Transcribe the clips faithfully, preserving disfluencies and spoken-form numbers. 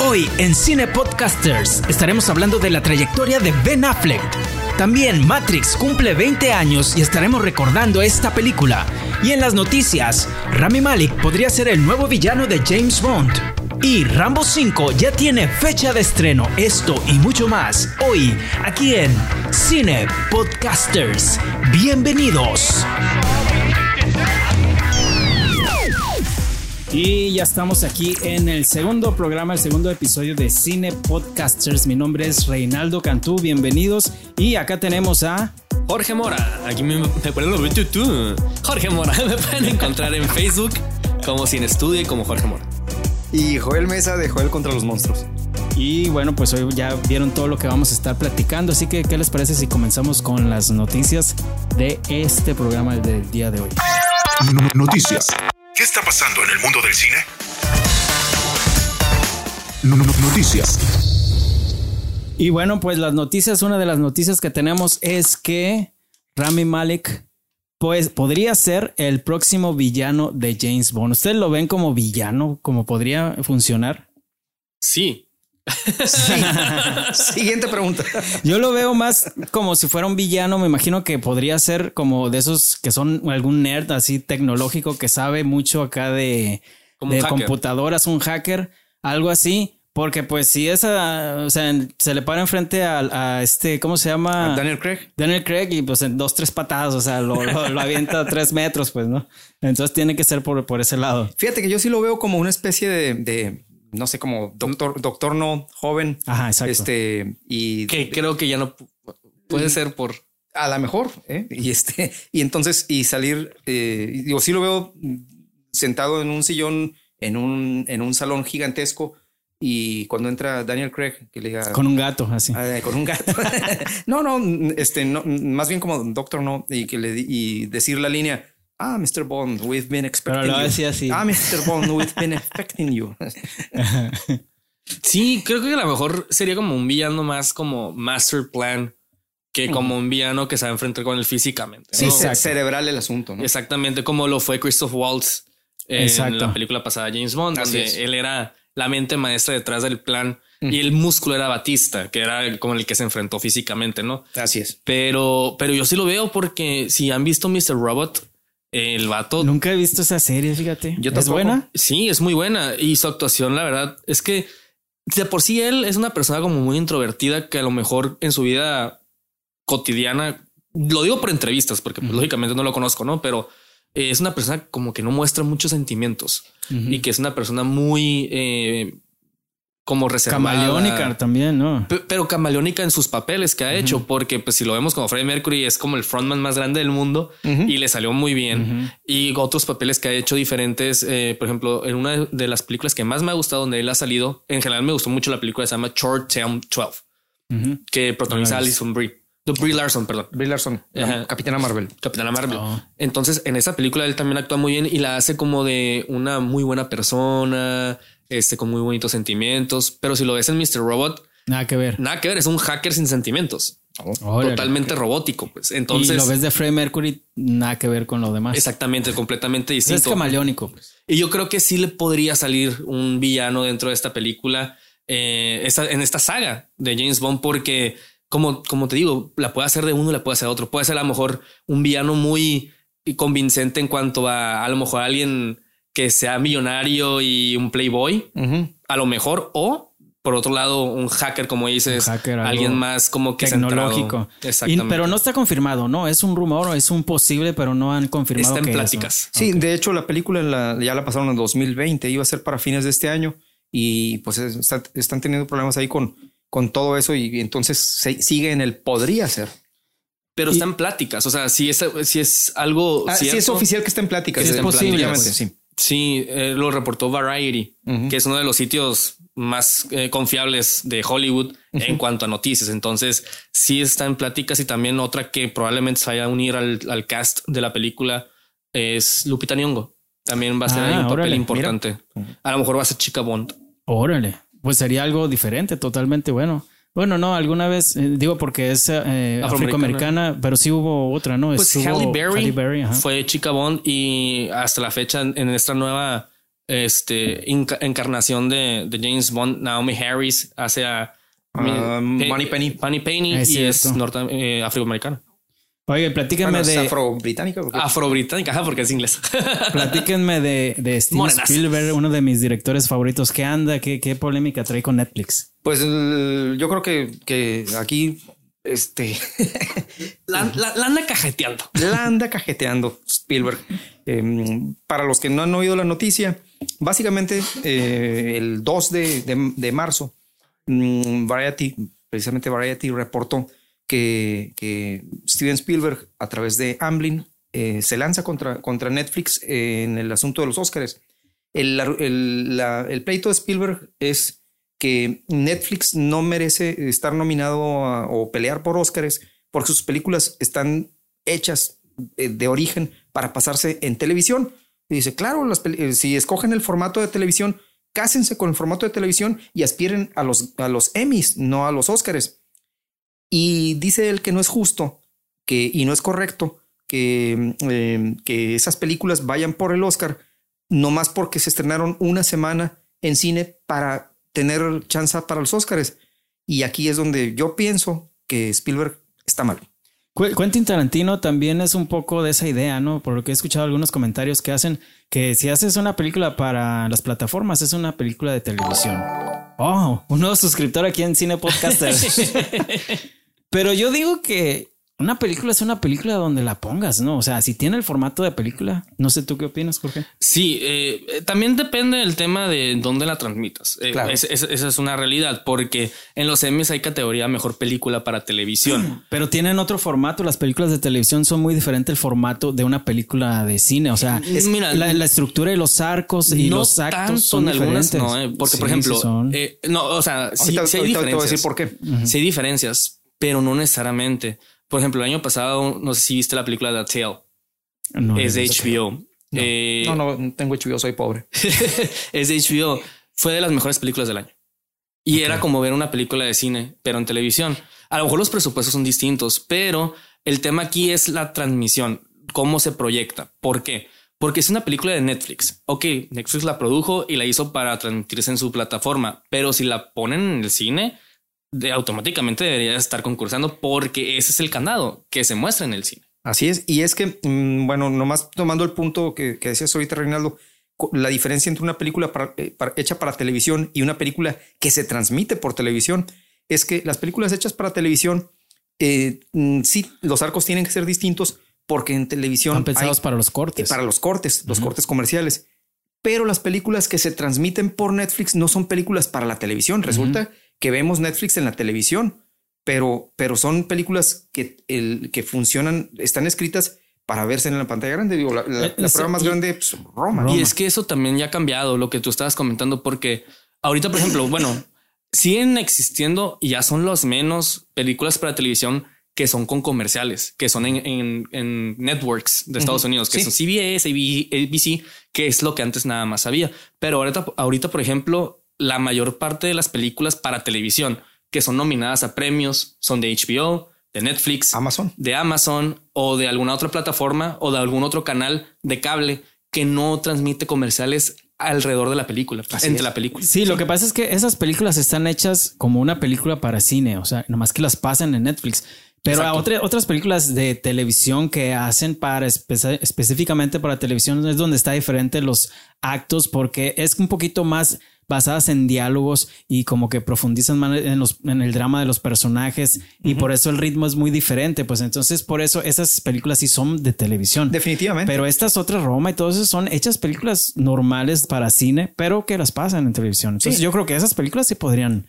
Hoy en Cine Podcasters estaremos hablando de la trayectoria de Ben Affleck. También Matrix cumple veinte años y estaremos recordando esta película. Y en las noticias, Rami Malek podría ser el nuevo villano de James Bond. Y Rambo cinco ya tiene fecha de estreno. Esto y mucho más hoy aquí en Cine Podcasters. Bienvenidos. Y ya estamos aquí en el segundo programa, el segundo episodio de Cine Podcasters. Mi nombre es Reinaldo Cantú, bienvenidos. Y acá tenemos a... Jorge Mora. Aquí me, me ponen los YouTube. Jorge Mora. Me pueden encontrar en Facebook como Cine Estudio y como Jorge Mora. Y Joel Mesa de Joel contra los monstruos. Y bueno, pues hoy ya vieron todo lo que vamos a estar platicando. Así que, ¿qué les parece si comenzamos con las noticias de este programa del día de hoy? Noticias. ¿Qué está pasando en el mundo del cine? Noticias. Y bueno, pues las noticias, una de las noticias que tenemos es que Rami Malek pues podría ser el próximo villano de James Bond. ¿Ustedes lo ven como villano? ¿Cómo podría funcionar? Sí. Sí. Siguiente pregunta. Yo lo veo más como si fuera un villano. Me imagino que podría ser como de esos que son algún nerd así tecnológico que sabe mucho acá de, de computadoras, un hacker, algo así. Porque pues si esa, o sea, se le para enfrente a, a este, ¿cómo se llama? Daniel Craig. Daniel Craig y pues en dos, tres patadas, o sea, lo, lo, lo avienta a tres metros, pues, ¿no? Entonces tiene que ser por, por ese lado. Fíjate que yo sí lo veo como una especie de, de no sé, como doctor, doctor no joven. Ajá, exacto. Este, y que creo que ya no puede y, ser por... A lo mejor, ¿eh? Y este, y entonces, y salir, eh, digo, sí lo veo sentado en un sillón, en un, en un salón gigantesco. Y cuando entra Daniel Craig, que le diga... Con un gato, así. Eh, con un gato. no, no, este, no, más bien como doctor no. Y, que le, y decir la línea, ah, mister Bond, we've been expecting Pero lo you. decía así. Ah, mister Bond, we've been expecting you. Sí, creo que a lo mejor sería como un villano más como master plan que como un villano que se va a enfrentar con él físicamente, ¿no? Sí, cerebral el asunto, ¿no? Exactamente, como lo fue Christoph Waltz en Exacto. la película pasada James Bond, Así donde es. él era... la mente maestra detrás del plan mm. y el músculo era Batista, que era como el que se enfrentó físicamente, ¿no? Así es. Pero, pero yo sí lo veo porque si han visto mister Robot, el vato... Nunca he visto esa serie, fíjate. Yo ¿Es buena? Sí, es muy buena. Y su actuación, la verdad, es que de por sí él es una persona como muy introvertida que a lo mejor en su vida cotidiana, lo digo por entrevistas, porque pues, mm. lógicamente no lo conozco, ¿no? Pero es una persona como que no muestra muchos sentimientos. Uh-huh. Y que es una persona muy eh, como reservada. Camaleónica también, ¿no? P- pero camaleónica en sus papeles que ha uh-huh. hecho, porque pues si lo vemos como Freddie Mercury es como el frontman más grande del mundo uh-huh. y le salió muy bien. Uh-huh. Y otros papeles que ha hecho diferentes, eh, por ejemplo, en una de las películas que más me ha gustado donde él ha salido, en general me gustó mucho la película que se llama Short Town doce, uh-huh. que protagoniza nice. Alison Brie. No, Brie Larson, perdón. Brie Larson, uh-huh. Capitana Marvel. Capitana Marvel. Oh. Entonces, en esa película él también actúa muy bien y la hace como de una muy buena persona, este, con muy bonitos sentimientos. Pero si lo ves en mister Robot, nada que ver. Nada que ver. Es un hacker sin sentimientos. Oh, totalmente okay. robótico. Pues entonces, y lo ves de Freddie Mercury, nada que ver con lo demás. Exactamente, completamente distinto. Es camaleónico. Pues. Y yo creo que sí le podría salir un villano dentro de esta película, eh, esta, en esta saga de James Bond, porque Como, como te digo, la puede hacer de uno, la puede hacer de otro. Puede ser a lo mejor un villano muy convincente en cuanto a a lo mejor alguien que sea millonario y un playboy, uh-huh. a lo mejor, o por otro lado, un hacker, como dices, hacker, alguien más como que tecnológico. Exactamente. Y, pero no está confirmado, ¿no? Es un rumor, es un posible, pero no han confirmado. Está en que pláticas. Eso. Sí, okay. De hecho, la película la, ya la pasaron en dos mil veinte, iba a ser para fines de este año y pues está, están teniendo problemas ahí con con todo eso y entonces se sigue en el podría ser. Pero y, está en pláticas. O sea, si es, si es algo ah, cierto, si es oficial que está en pláticas. Es, es posible. Pues, sí, sí eh, lo reportó Variety, uh-huh. que es uno de los sitios más eh, confiables de Hollywood uh-huh. en cuanto a noticias. Entonces sí está en pláticas y también otra que probablemente se vaya a unir al, al cast de la película es Lupita Nyong'o. También va a ser ah, ahí un órale, papel importante. Mira. A lo mejor va a ser chica Bond. Órale. Pues sería algo diferente, totalmente bueno. Bueno, no, alguna vez, eh, digo porque es eh, afroamericana, pero sí hubo otra, ¿no? Pues Halle Berry, Halle Berry fue chica Bond y hasta la fecha en, en esta nueva este, inca- encarnación de, de James Bond, Naomi Harris, hace a uh, Moneypenny. Moneypenny es y cierto. es norte, eh, afroamericana. Oye, platíquenme Bueno, de... ¿es afro-británica? ¿O qué? Afro-británica, ajá, porque es inglés. Platíquenme de, de Steven Morenas. Spielberg, uno de mis directores favoritos. ¿Qué anda? ¿Qué, qué polémica trae con Netflix? Pues el- yo creo que, que aquí este, la, la, la anda cajeteando. la anda cajeteando Spielberg. Eh, para los que no han oído la noticia, básicamente eh, el dos de, de, de marzo, mm, Variety, precisamente Variety reportó que, que Steven Spielberg a través de Amblin eh, se lanza contra, contra Netflix en el asunto de los Óscares. El, el, la, el pleito de Spielberg es que Netflix no merece estar nominado a, o pelear por Óscares porque sus películas están hechas de, de origen para pasarse en televisión. Y dice, claro, las, si escogen el formato de televisión, cásense con el formato de televisión y aspiren a los, a los Emmys, no a los Óscares. Y dice él que no es justo que, y no es correcto que, eh, que esas películas vayan por el Oscar nomás porque se estrenaron una semana en cine para tener chance para los Óscares. Y aquí es donde yo pienso que Spielberg está mal. Qu- Quentin Tarantino también es un poco de esa idea, ¿no? Por lo que he escuchado algunos comentarios que hacen que si haces una película para las plataformas es una película de televisión. Oh, un nuevo suscriptor aquí en Cine Podcaster. Pero yo digo que una película es una película donde la pongas, ¿no? O sea, si tiene el formato de película, no sé tú qué opinas, Jorge. Sí, eh, también depende del tema de dónde la transmitas. Eh, Claro. es- es- esa es una realidad, porque en los Emmys hay categoría mejor película para televisión. Pero tienen otro formato. Las películas de televisión son muy diferentes el formato de una película de cine. O sea, Es- mira, la, la estructura de los arcos y no los actos tanto son en algunas, diferentes. no, eh, porque Sí, por ejemplo, sí son. eh, no, o sea, sí, Ahorita- sí hay ahorita te voy a diferencias. decir por qué. Sí hay diferencias, pero no necesariamente. Por ejemplo, el año pasado, no sé si viste la película The Tale. No, es de no, H B O. Eh, No, no, tengo H B O, soy pobre. es de H B O. Fue de las mejores películas del año. Y Ok. era como ver una película de cine, pero en televisión. A lo mejor los presupuestos son distintos, pero el tema aquí es la transmisión, cómo se proyecta. ¿Por qué? Porque es una película de Netflix. Ok, Netflix la produjo y la hizo para transmitirse en su plataforma, pero si la ponen en el cine, de, automáticamente debería estar concursando porque ese es el canal que se muestra en el cine. Así es. Y es que, mm, bueno, nomás tomando el punto que, que decías ahorita, Reinaldo, co- la diferencia entre una película para- eh, para- hecha para televisión y una película que se transmite por televisión es que las películas hechas para televisión, eh, mm, sí, los arcos tienen que ser distintos porque en televisión Están pensados hay- para los cortes. para los cortes, los cortes comerciales. Pero las películas que se transmiten por Netflix no son películas para la televisión. Resulta que vemos Netflix en la televisión, pero, pero son películas que, el, que funcionan, están escritas para verse en la pantalla grande. Digo, la, la- Eh, la sí, prueba más y- grande, pues, Roma. Roma. Y es que eso también ya ha cambiado lo que tú estabas comentando, porque ahorita, por ejemplo, bueno, siguen existiendo y ya son los menos películas para televisión que son con comerciales, que son en, en, en networks de Estados Ujú. Unidos, que Sí. son C B S, A B C, que es lo que antes nada más había. Pero ahorita, ahorita, por ejemplo, la mayor parte de las películas para televisión que son nominadas a premios son de H B O, de Netflix, Amazon. de Amazon o de alguna otra plataforma o de algún otro canal de cable que no transmite comerciales alrededor de la película, Así entre es. la película. Sí, lo que pasa es que esas películas están hechas como una película para cine, o sea, nomás que las pasan en Netflix. Pero a otra- otras películas de televisión que hacen para espe- específicamente para televisión es donde está diferente los actos porque es un poquito más basadas en diálogos y como que profundizan más en, los, en el drama de los personajes y por eso el ritmo es muy diferente. Pues entonces por eso esas películas sí son de televisión. Definitivamente. Pero estas otras, Roma y todo eso son hechas películas normales para cine, pero que las pasan en televisión. Entonces Sí. yo creo que esas películas sí podrían,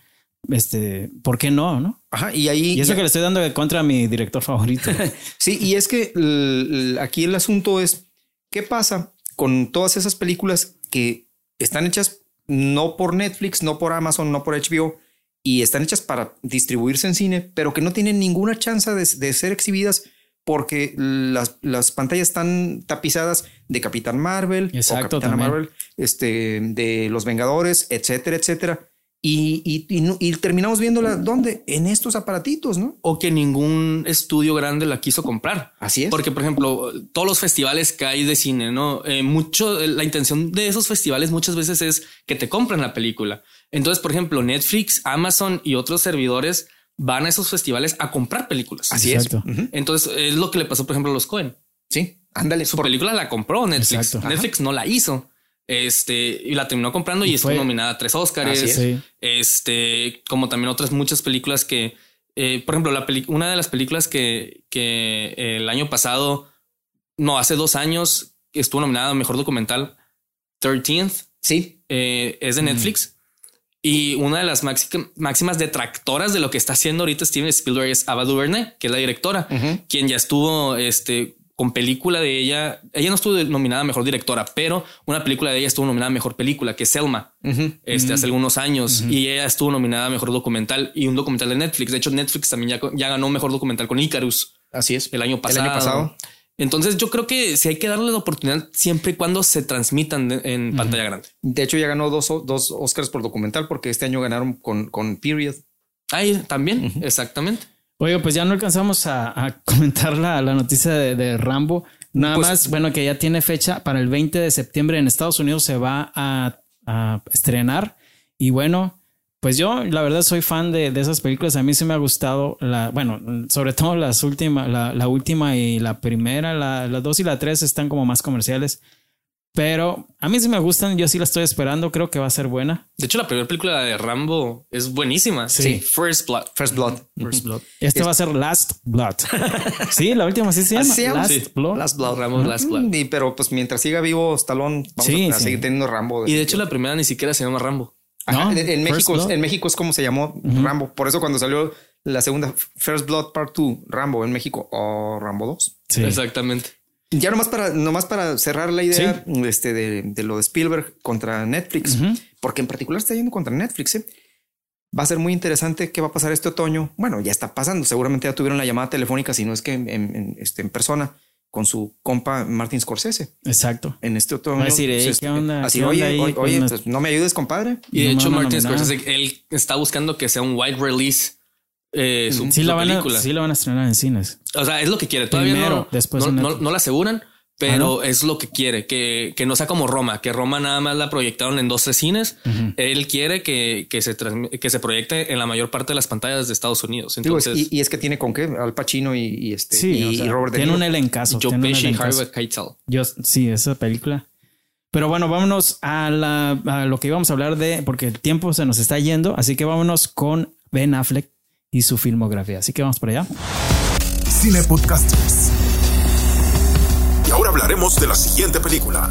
este, ¿por qué no? ¿No? Ajá, y ahí. Y eso ya- que le estoy dando de contra a mi director favorito. Sí, y es que l- l- aquí el asunto es qué pasa con todas esas películas que están hechas no por Netflix, no por Amazon, no por H B O y están hechas para distribuirse en cine, pero que no tienen ninguna chance de, de ser exhibidas porque las, las pantallas están tapizadas de Capitán Marvel, Exacto, o Capitana también. Marvel, este, de Los Vengadores, etcétera, etcétera. Y, y, y, y terminamos viéndola ¿dónde? En estos aparatitos, ¿no? O que ningún estudio grande la quiso comprar. Así es. Porque, por ejemplo, todos los festivales que hay de cine, ¿no? Eh, mucho, la intención de esos festivales muchas veces es que te compren la película. Entonces, por ejemplo, Netflix, Amazon y otros servidores van a esos festivales a comprar películas. Así Exacto. es. Uh-huh. Entonces, es lo que le pasó, por ejemplo, a los Coen. Sí, ándale. Su por... película la compró Netflix. Exacto. Netflix Ajá. no la hizo. Este, y la terminó comprando y, y estuvo nominada a tres Oscars. Sí. Este, como también otras muchas películas que, eh, por ejemplo, la peli- una de las películas que, que eh, el año pasado, no, hace dos años estuvo nominada a Mejor Documental, thirteenth. Sí. Eh, es de Netflix. Mm. Y una de las maxi- máximas detractoras de lo que está haciendo ahorita Steven Spielberg es Ava DuVernay, que es la directora, uh-huh. quien ya estuvo, este, con película de ella. Ella no estuvo nominada a Mejor Directora, pero una película de ella estuvo nominada a Mejor Película, que es Selma, uh-huh. este, uh-huh. hace algunos años. Uh-huh. Y ella estuvo nominada a Mejor Documental y un documental de Netflix. De hecho, Netflix también ya, ya ganó Mejor Documental con Icarus. Así es. El año pasado. El año pasado. Entonces yo creo que sí hay que darle la oportunidad siempre y cuando se transmitan de, en uh-huh. pantalla grande. De hecho, ya ganó dos, dos Oscars por documental porque este año ganaron con, con Period. Ahí también, uh-huh. exactamente. Oye, pues ya no alcanzamos a, a comentar la, la noticia de, de Rambo. Nada pues, más, bueno, que ya tiene fecha para el veinte de septiembre en Estados Unidos se va a, a estrenar. Y bueno, pues yo la verdad soy fan de, de esas películas. A mí sí me ha gustado, la, bueno, sobre todo las últimas, la, la última y la primera, la, la dos y la tres están como más comerciales. Pero a mí sí me gustan, yo sí la estoy esperando, creo que va a ser buena. De hecho, la primera película de Rambo es buenísima. Sí. sí. First Blood. First Blood. First Blood. Este es... va a ser Last Blood. Sí, la última sí se llama. ¿Sí? Last, sí. Blood. Last Blood. Rambo uh-huh. Last Blood. Y, pero pues mientras siga vivo Stallone, vamos sí, a, a sí. seguir teniendo Rambo. Y de hecho, la primera ni siquiera se llama Rambo. Ajá, no, en, en, México, en México es como se llamó uh-huh. Rambo. Por eso cuando salió la segunda First Blood Part dos, Rambo en México o oh, Rambo dos. Sí. Exactamente. Ya nomás para, nomás para cerrar la idea sí. este, de, de lo de Spielberg contra Netflix, uh-huh. porque en particular está yendo contra Netflix. ¿eh? Va a ser muy interesante qué va a pasar este otoño. Bueno, ya está pasando. Seguramente ya tuvieron la llamada telefónica, si no es que en, en, este, en persona, con su compa Martin Scorsese. Exacto. En este otoño. Va a decir, hey, ¿qué onda? Así, ¿qué oye, onda oye, oye pues, no me ayudes, compadre. Y de no hecho, Martin nominar. Scorsese, él está buscando que sea un wide release. Eh, su, sí, su la van película. A, sí la van a estrenar en cines. O sea, es lo que quiere. Todavía Primero, no, después no, de no, no la aseguran, pero ¿ah, no? es lo que quiere. Que, que no sea como Roma, que Roma nada más la proyectaron en dos, tres cines. Uh-huh. Él quiere que, que, se que se proyecte en la mayor parte de las pantallas de Estados Unidos. Entonces, Digo, y, y es que tiene con qué Al Pacino y, y este sí, y, o sea, y Robert De Niro. Niro. Tiene un elencazo. Joe Pesci y Harvey Keitel. Yo sí, esa película. Pero bueno, vámonos a, la, a lo que íbamos a hablar de, porque el tiempo se nos está yendo. Así que vámonos con Ben Affleck y su filmografía. Así que vamos por allá. Cine Podcasters. Y ahora hablaremos de la siguiente película.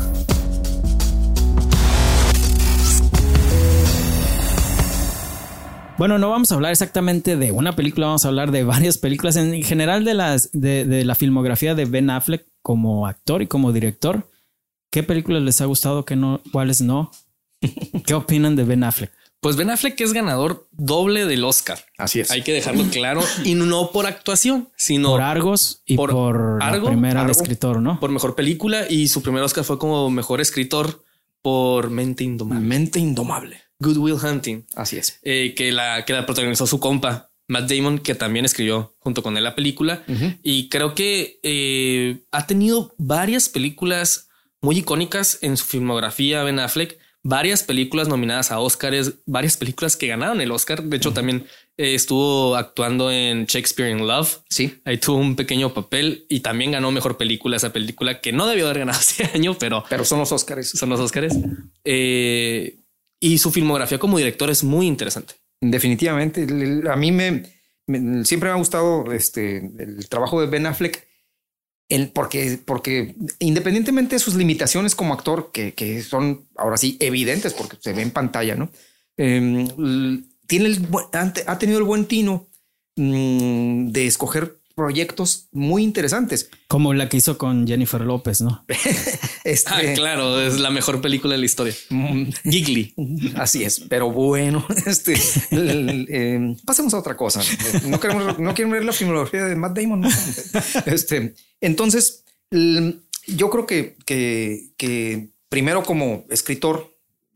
Bueno, no vamos a hablar exactamente de una película, vamos a hablar de varias películas. En general de, las, de, de la filmografía de Ben Affleck como actor y como director. ¿Qué películas les ha gustado? ¿Qué no? ¿Cuáles no? ¿Qué opinan de Ben Affleck? Pues Ben Affleck es ganador doble del Oscar. Así es. Hay que dejarlo claro. Y no por actuación, sino por Argos y por, por Argo, la primera Argo, de escritor, ¿no? Por mejor película y su primer Oscar fue como mejor escritor por Mente Indomable. Mente Indomable. Good Will Hunting. Así es. Eh, que, la, que la protagonizó su compa, Matt Damon, que también escribió junto con él la película. Uh-huh. Y creo que eh, ha tenido varias películas muy icónicas en su filmografía, Ben Affleck. Varias películas nominadas a Oscars, varias películas que ganaron el Oscar. De hecho, uh-huh. también eh, estuvo actuando en Shakespeare in Love. Sí. Ahí tuvo un pequeño papel y también ganó mejor película. Esa película que no debió haber ganado ese año, pero, pero son los Oscars. Son los Oscars. Eh, y su filmografía como director es muy interesante. Definitivamente. A mí me, me siempre me ha gustado este, el trabajo de Ben Affleck. El, porque, porque independientemente de sus limitaciones como actor, que, que son ahora sí evidentes porque se ve en pantalla, ¿no? Eh, tiene el, ha tenido el buen tino mmm, de escoger proyectos muy interesantes. Como la que hizo con Jennifer López, ¿no? este, ah, claro, es la mejor película de la historia. Giggly. Así es, pero bueno, este, el, el, eh, pasemos a otra cosa. No queremos, no quieren ver la filmografía de Matt Damon, ¿no? Este, entonces, yo creo que, que, que primero como escritor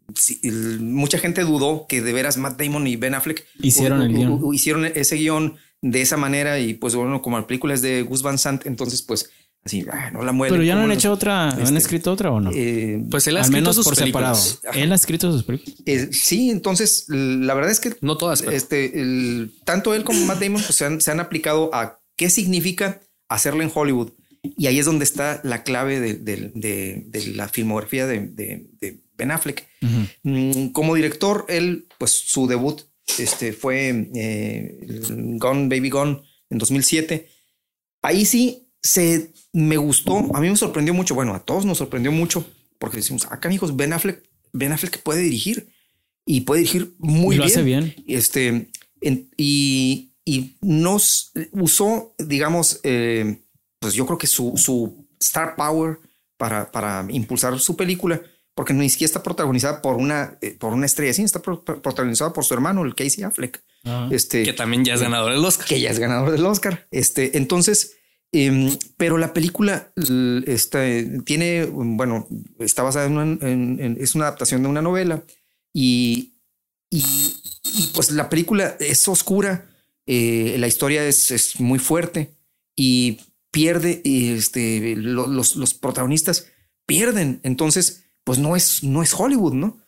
sí, el, mucha gente dudó que de veras Matt Damon y Ben Affleck hicieron, u, el u, guión. U, hicieron ese guión de esa manera y pues bueno, como la película es de Gus Van Sant, entonces pues así, ah, no la muelen. Pero ya no han no, hecho otra, este, ¿han escrito otra o no? Eh, pues él ha al escrito menos sus por películas. separado. Ajá. Él ha escrito sus películas. Eh, sí, entonces la verdad es que no todas, pero... este, el, tanto él como Matt Damon pues, se, han, se han aplicado a qué significa hacerlo en Hollywood. Y ahí es donde está la clave de, de, de, de la filmografía de, de, de Ben Affleck. Uh-huh. Como director, él, pues su debut este, fue eh, Gone Baby Gone en dos mil siete. Ahí sí se me gustó, a mí me sorprendió mucho, bueno, a todos nos sorprendió mucho, porque decimos, acá amigos, Ben Affleck, Ben Affleck puede dirigir y puede dirigir muy y lo bien. Hace bien. Este, en, y, y nos usó, digamos, eh, pues yo creo que su, su star power para, para impulsar su película, porque ni siquiera está protagonizada por una, eh, por una estrella, sí, está pro, protagonizada por su hermano, el Casey Affleck. Uh-huh. Este, que también ya es ganador del Oscar. Que ya es ganador del Oscar. Este, entonces, eh, pero la película está, tiene, bueno, está basada en una, en, en, es una adaptación de una novela y, y, y pues la película es oscura, eh, la historia es, es muy fuerte y pierde, este, los, los protagonistas pierden. Entonces, pues no es, no es Hollywood, ¿no?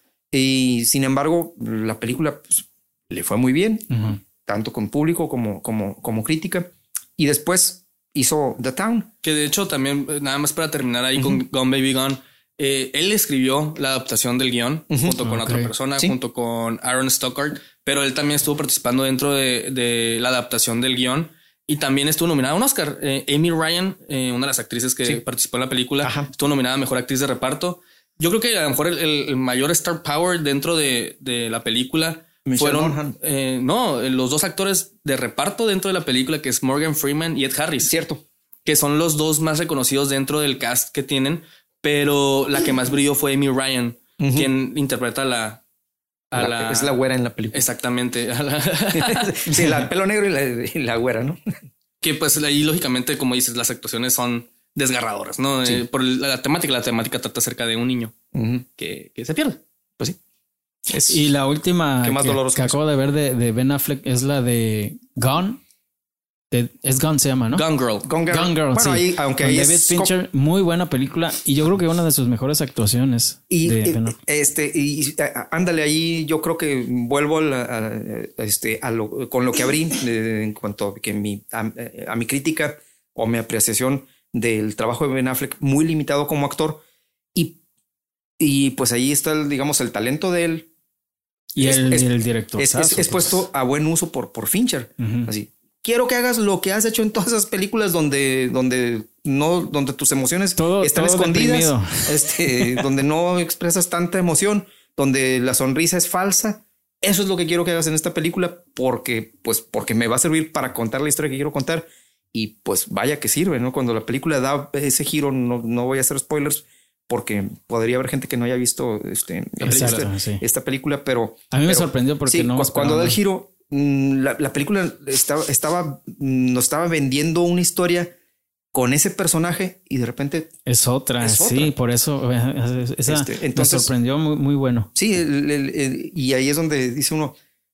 Y sin embargo, la película pues, le fue muy bien, uh-huh. tanto con público como, como, como crítica. Y después hizo The Town. Que de hecho también, nada más para terminar ahí uh-huh. con Gone Baby Gone, eh, él escribió la adaptación del guión uh-huh. junto con okay. otra persona, ¿sí? junto con Aaron Stockard, pero él también estuvo participando dentro de, de la adaptación del guión. Y también estuvo nominada a un Oscar. Eh, Amy Ryan, eh, una de las actrices que sí. participó en la película, Ajá. estuvo nominada a Mejor Actriz de Reparto. Yo creo que a lo mejor el, el mayor star power dentro de, de la película Michelle fueron... Eh, no, los dos actores de reparto dentro de la película, que es Morgan Freeman y Ed Harris. Cierto. Que son los dos más reconocidos dentro del cast que tienen. Pero la que más brilló fue Amy Ryan, uh-huh. quien interpreta la... A la, la, es la güera en la película. Exactamente. A la sí, la pelo negro y la, y la güera, ¿no? Que pues ahí lógicamente, como dices, las actuaciones son desgarradoras, ¿no? Sí. Eh, por la, la temática, la temática trata acerca de un niño uh-huh. que, que se pierde. Pues sí. Es, y la última que, que acabo de ver de, de Ben Affleck es la de Gone. De, es Gone se llama, ¿no? Gone Girl. Gone Girl. Gone Girl, bueno, sí. ahí, aunque ahí David es Fincher, muy buena película y yo creo que una de sus mejores actuaciones. Y de Ben este y ándale ahí, yo creo que vuelvo a, a, a este a lo, con lo que abrí de, en cuanto a que mi a, a mi crítica o mi apreciación del trabajo de Ben Affleck, muy limitado como actor y y pues ahí está el, digamos el talento de él y es, el, es, el director es, es, es puesto a buen uso por por Fincher, uh-huh. así. Quiero que hagas lo que has hecho en todas esas películas donde, donde no, donde tus emociones todo, están todo escondidas, este, donde no expresas tanta emoción, donde la sonrisa es falsa. Eso es lo que quiero que hagas en esta película porque, pues, porque me va a servir para contar la historia que quiero contar. Y pues vaya que sirve, ¿no? Cuando la película da ese giro, no, no voy a hacer spoilers porque podría haber gente que no haya visto este, Exacto, esta, sí. esta película, pero a mí me pero, sorprendió porque sí, no cu- cuando da el giro. La, la película estaba, estaba, nos estaba vendiendo una historia con ese personaje y de repente es otra. Es sí, otra. Por eso esa este, entonces, me sorprendió muy, muy bueno. Sí, el, el, el, y ahí es donde dice uno,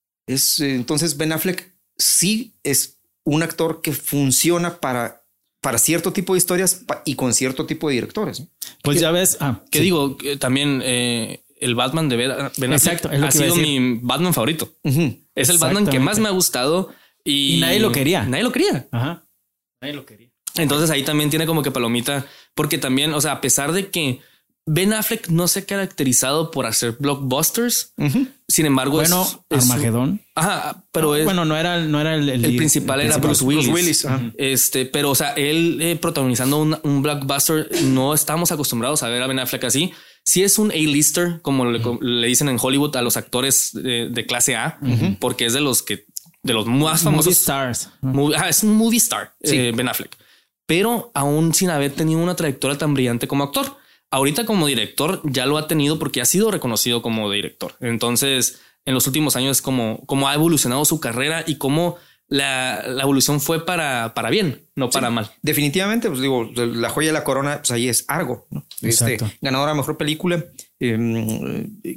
es entonces Ben Affleck sí es un actor que funciona para, para cierto tipo de historias y con cierto tipo de directores. Pues ¿Qué? ya ves, ah, que sí. digo que también eh, el Batman de Ben Affleck Exacto, ha sido mi Batman favorito. Uh-huh. Es el Batman que más me ha gustado y, y nadie lo quería. Nadie lo quería. Ajá. Nadie lo quería. Entonces ahí también tiene como que palomita, porque también, o sea, a pesar de que Ben Affleck no se ha caracterizado por hacer blockbusters, uh-huh. sin embargo, bueno, es, Es, Armagedón. Ajá, pero no, es, bueno, no era, no era el, el, el principal, el era Bruce Willis. Bruce Willis. Uh-huh. Este, pero, o sea, él eh, protagonizando un, un blockbuster, no estamos acostumbrados a ver a Ben Affleck así. Sí es un A-lister, como uh-huh. le, le dicen en Hollywood a los actores de, de clase A, uh-huh. porque es de los que de los más famosos. Movie stars. Movie, ah, es un movie star, sí. eh, Ben Affleck. Pero aún sin haber tenido una trayectoria tan brillante como actor. Ahorita como director ya lo ha tenido porque ha sido reconocido como director. Entonces, en los últimos años, como, como ha evolucionado su carrera y cómo la, la evolución fue para, para bien, no para sí, mal. Definitivamente, pues digo, la joya de la corona, pues ahí es Argo, ¿no? Este, ganadora de mejor película, eh, que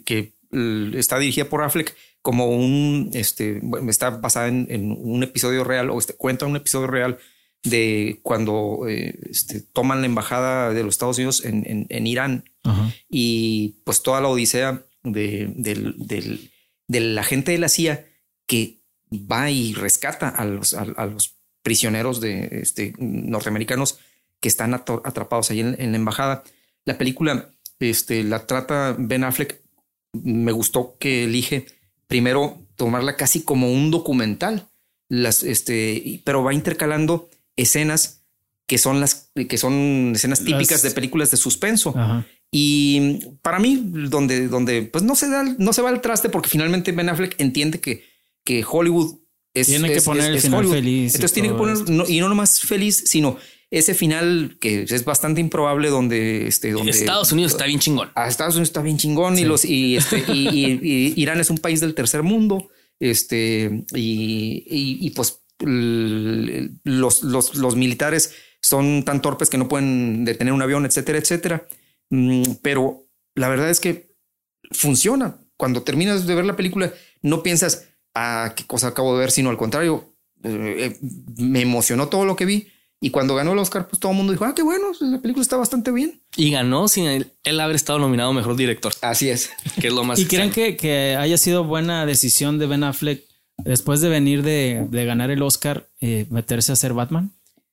está dirigida por Affleck como un, este, está basada en, en un episodio real o este, cuenta un episodio real de cuando eh, este, toman la embajada de los Estados Unidos en, en, en Irán. Uh-huh. Y pues toda la odisea de, de, de, de la gente de la C I A que va y rescata a los, a, a los prisioneros de, este, norteamericanos que están atrapados ahí en, en la embajada. La película este, la trata Ben Affleck. Me gustó que elige primero tomarla casi como un documental, las, este, pero va intercalando escenas que son las que son escenas típicas las... de películas de suspenso. Ajá. Y para mí, donde, donde pues no se da, no se va al traste, porque finalmente Ben Affleck entiende que, que Hollywood es, tiene es, que poner es, el es final Hollywood. Feliz. Entonces tiene que poner, no, y no nomás feliz, sino ese final que es bastante improbable, donde, este, donde Estados Unidos está bien chingón. A Estados Unidos está bien chingón, sí. y los y, este, y, y, y Irán es un país del tercer mundo. Este y, y, y pues los, los, los militares son tan torpes que no pueden detener un avión, etcétera, etcétera. Pero la verdad es que funciona. Cuando terminas de ver la película, no piensas, ah, qué cosa acabo de ver, sino al contrario, eh, me emocionó todo lo que vi. Y cuando ganó el Oscar, pues todo el mundo dijo, ah, qué bueno, la película está bastante bien. Y ganó sin él, él haber estado nominado Mejor Director. Así es. Que es lo más ¿Y creen que, que haya sido buena decisión de Ben Affleck después de venir de, de ganar el Oscar, eh, meterse a hacer Batman?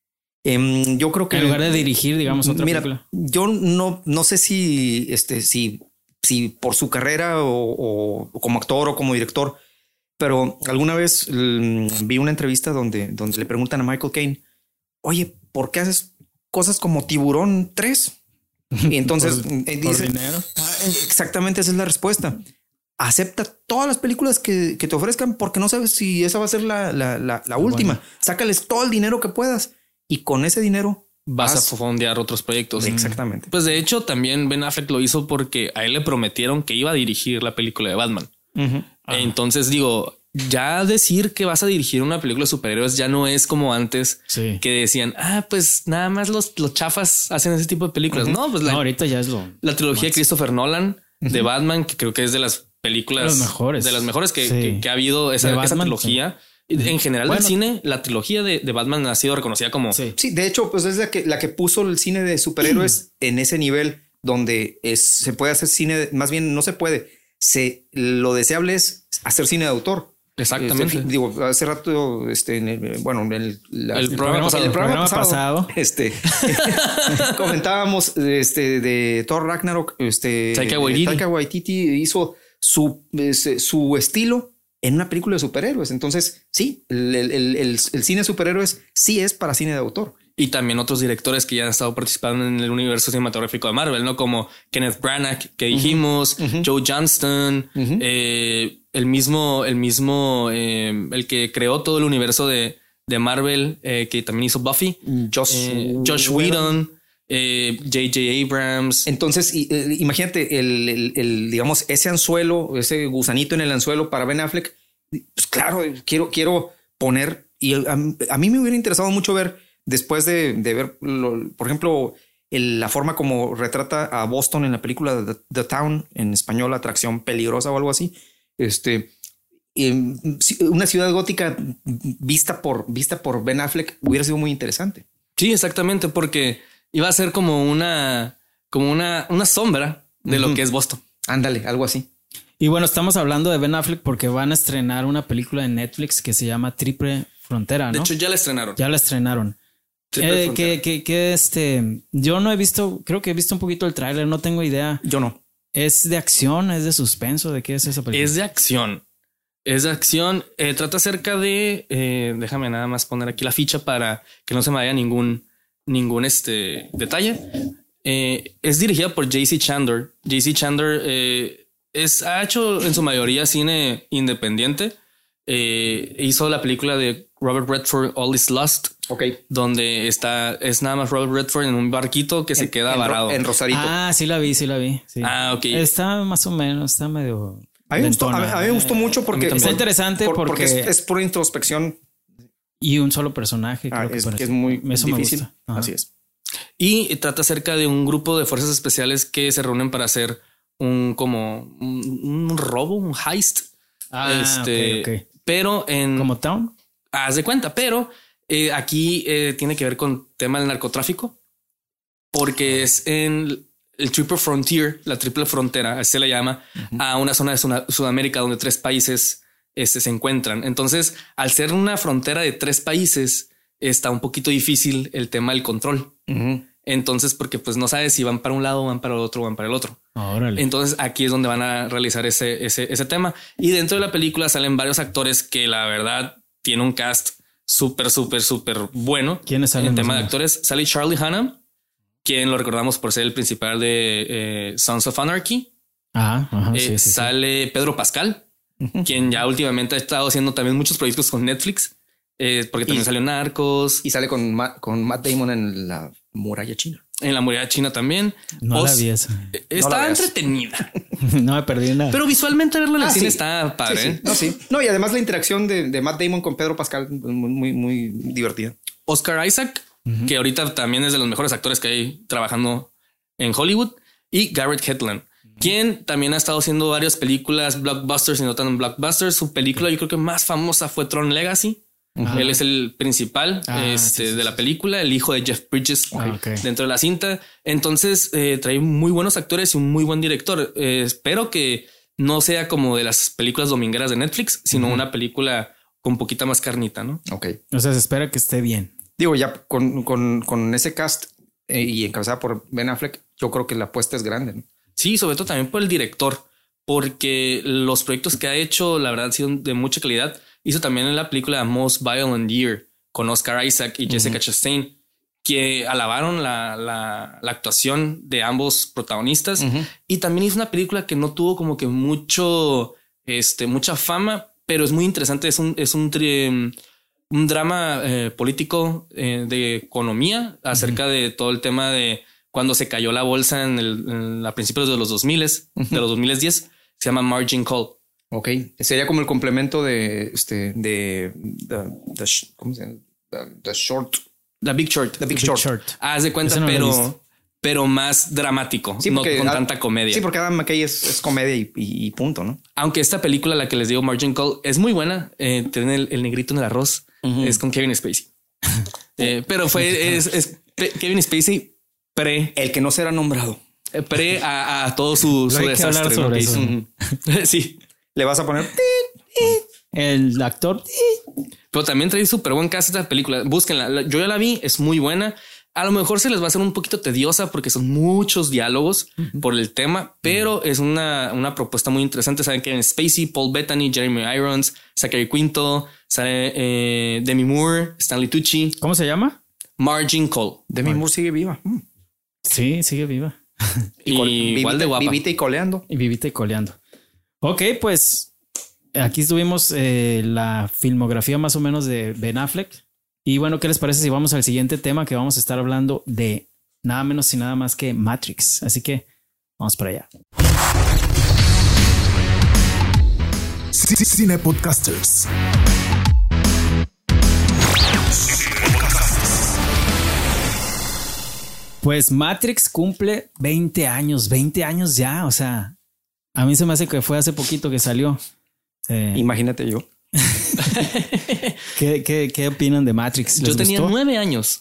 Um, yo creo que... En lugar de dirigir, digamos, otra mira, película. Yo no, no sé si, este, si, si por su carrera o, o como actor o como director, pero alguna vez um, vi una entrevista donde, donde le preguntan a Michael Caine, oye, ¿por qué haces cosas como Tiburón tres? Y entonces por, dice, por dinero. Exactamente, esa es la respuesta. Acepta todas las películas que, que te ofrezcan porque no sabes si esa va a ser la, la, la, la última. Bueno. Sácales todo el dinero que puedas y con ese dinero vas, vas a fondear otros proyectos. Exactamente. Pues de hecho también Ben Affleck lo hizo porque a él le prometieron que iba a dirigir la película de Batman. Uh-huh. Entonces digo, ya decir que vas a dirigir una película de superhéroes ya no es como antes, sí. que decían, ah, pues nada más los, los chafas hacen ese tipo de películas. Uh-huh. No, pues la, no, ahorita ya es lo la trilogía más. de Christopher Nolan uh-huh. de Batman, que creo que es de las películas de, los mejores. de las mejores que, sí. que, que ha habido esa, Batman, esa trilogía. Sí. En general bueno, del cine, la trilogía de, de Batman ha sido reconocida como... Sí, sí de hecho, pues es la que, la que puso el cine de superhéroes uh-huh. en ese nivel donde es, se puede hacer cine, más bien no se puede. Se, lo deseable es hacer cine de autor. Exactamente. Este, digo, hace rato, este, en el, bueno, en el, la, el, el programa pasado, el programa pasado, pasado este, comentábamos este, de Thor Ragnarok. Este, Taika Waititi. Taika Waititi hizo su, ese, su estilo en una película de superhéroes. Entonces, sí, el, el, el, el, el cine de superhéroes sí es para cine de autor. Y también otros directores que ya han estado participando en el universo cinematográfico de Marvel, ¿no? Como Kenneth Branagh, que dijimos, uh-huh. Joe Johnston, uh-huh. eh, el mismo, el mismo, eh, el que creó todo el universo de, de Marvel, eh, que también hizo Buffy, Josh, eh, Josh Whedon, eh, J J Abrams. Entonces, eh, imagínate el, el, el, digamos, ese anzuelo, ese gusanito en el anzuelo para Ben Affleck. Pues claro, quiero, quiero poner, y a, a mí me hubiera interesado mucho ver, después de, de ver, lo, por ejemplo, el, la forma como retrata a Boston en la película The, The Town, en español, Atracción Peligrosa o algo así. Este, una ciudad gótica vista por, vista por Ben Affleck hubiera sido muy interesante. Sí, exactamente, porque iba a ser como una, como una, una sombra de uh-huh. lo que es Boston. Ándale, algo así. Y bueno, estamos hablando de Ben Affleck porque van a estrenar una película en Netflix que se llama Triple Frontera, ¿no? De hecho, ya la estrenaron. Ya la estrenaron. Eh, que, que, que este, yo no he visto, creo que he visto un poquito el tráiler, no tengo idea. Yo no. ¿Es de acción? ¿Es de suspenso? ¿De qué es esa película? Es de acción. Es de acción. Eh, trata acerca de, eh, déjame nada más poner aquí la ficha para que no se me vaya ningún, ningún este detalle. Eh, es dirigida por J C Chandler. J C Chandler eh, es, ha hecho en su mayoría cine independiente. Eh, hizo la película de Robert Redford, All Is Lost. Ok. Donde está, es nada más Robert Redford en un barquito que en, se queda en, varado. En Rosarito. Ah, sí la vi, sí la vi. Sí. Ah, ok. Está más o menos, está medio... A mí, me gustó, a, mí, a mí me gustó mucho porque... Está interesante por, porque... porque es, es pura introspección. Y un solo personaje. Ah, creo es, que, que es muy Eso difícil. Me gusta. Así es. Y trata acerca de un grupo de fuerzas especiales que se reúnen para hacer un como un, un robo, un heist. Ah, este, okay, okay. Pero en... ¿Como Town? Haz de cuenta, pero eh, aquí eh, tiene que ver con tema del narcotráfico. Porque es en el Triple Frontier, la triple frontera, así se le llama, uh-huh. a una zona de Sud- Sudamérica donde tres países este, se encuentran. Entonces, al ser una frontera de tres países, está un poquito difícil el tema del control. Uh-huh. Entonces, porque pues no sabes si van para un lado, van para el otro, van para el otro. Órale. Entonces, aquí es donde van a realizar ese, ese, ese tema. Y dentro de la película salen varios actores que la verdad tiene un cast súper, súper, súper bueno. ¿Quiénes salen? En tema de actores, sale Charlie Hunnam, quien lo recordamos por ser el principal de eh, Sons of Anarchy. Ajá, ajá, eh, sí, sí, sale sí. Pedro Pascal, uh-huh. quien ya últimamente ha estado haciendo también muchos proyectos con Netflix, eh, porque también y, salió Narcos. Y sale con, Ma- con Matt Damon en La Muralla China. En La Muralla China también. No Os, la vi esa. Está no entretenida. No me perdí nada. Pero visualmente verlo en el ah, cine sí. está padre. Sí, sí. No, sí. No, y además la interacción de, de Matt Damon con Pedro Pascal muy, muy, muy divertida. Oscar Isaac, uh-huh. que ahorita también es de los mejores actores que hay trabajando en Hollywood, y Garrett Hedlund, uh-huh. quien también ha estado haciendo varias películas, blockbusters y no tan blockbusters. Su película, yo creo que más famosa fue Tron Legacy. Uh-huh. Él es el principal ah, este, sí, sí, de la película, el hijo de Jeff Bridges okay. Okay. dentro de la cinta. Entonces eh, trae muy buenos actores y un muy buen director. Eh, espero que no sea como de las películas domingueras de Netflix, sino uh-huh. una película con poquita más carnita, ¿no? Ok. O sea, se espera que esté bien. Digo, ya con, con, con ese cast eh, y encabezada por Ben Affleck, yo creo que la apuesta es grande, ¿no? Sí, sobre todo también por el director, porque los proyectos que ha hecho, la verdad, han sido de mucha calidad. Hizo también en la película Most Violent Year con Oscar Isaac y Jessica uh-huh. Chastain, que alabaron la, la, la actuación de ambos protagonistas. Uh-huh. Y también hizo una película que no tuvo como que mucho, este, mucha fama, pero es muy interesante. Es un, es un, tri, un drama eh, político eh, de economía acerca uh-huh. de todo el tema de cuando se cayó la bolsa en el, en, a principios de los dos mil, uh-huh. de los dos mil diez. Se llama Margin Call. Ok, sería como el complemento de este de the, the, ¿cómo se llama? The, the short, The Big Short, The Big, the Short. Big Short. Haz de cuenta, no pero pero más dramático, sí, porque, no con tanta comedia. Sí, porque Adam McKay es, es comedia y, y, y punto, ¿no? Aunque esta película, la que les digo, Margin Call, es muy buena. Eh, tiene el, el negrito en el arroz, uh-huh. es con Kevin Spacey, eh, pero fue es, es Kevin Spacey pre el que no será nombrado pre a, a todo su, su desastre. Sobre eso. Uh-huh. Sí. Le vas a poner el actor, pero también trae súper buen cast esta película. Búsquenla. Yo ya la vi, es muy buena. A lo mejor se les va a hacer un poquito tediosa porque son muchos diálogos uh-huh. por el tema, pero uh-huh. es una, una propuesta muy interesante. Saben que en Spacey, Paul Bettany, Jeremy Irons, Zachary Quinto, sale eh, Demi Moore, Stanley Tucci. ¿Cómo se llama? Margin Call. Demi Moore sigue viva. Mm. Sí, sigue viva. y y vivita, igual de guapa. Vivita y coleando. Y vivita y coleando. Ok, pues aquí estuvimos eh, la filmografía más o menos de Ben Affleck. Y bueno, ¿qué les parece si vamos al siguiente tema que vamos a estar hablando de nada menos y nada más que Matrix? Así que vamos para allá. Cine Podcasters. Pues Matrix cumple veinte años, veinte años ya, o sea... A mí se me hace que fue hace poquito que salió. Eh, Imagínate yo. ¿Qué, qué, ¿Qué opinan de Matrix? Yo tenía gustó? nueve años.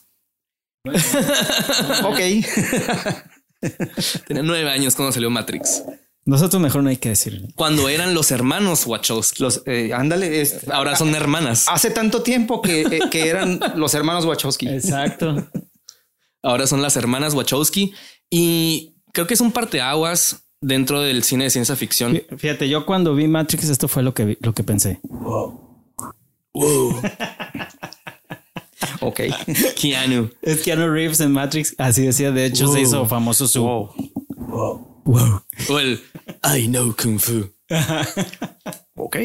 Ok. Tenía nueve años cuando salió Matrix. Nosotros mejor no hay que decir. Cuando eran los hermanos Wachowski. Los, eh, ándale. Es, Ahora son hermanas. Hace tanto tiempo que, eh, que eran los hermanos Wachowski. Exacto. Ahora son las hermanas Wachowski. Y creo que es un parteaguas dentro del cine de ciencia ficción. Fíjate, yo cuando vi Matrix, esto fue lo que vi, lo que pensé. Wow. Wow. Ok. Keanu. Es Keanu Reeves en Matrix. Así decía. De hecho, wow. se hizo famoso su wow. Wow. Wow. O el I know Kung Fu. Ok.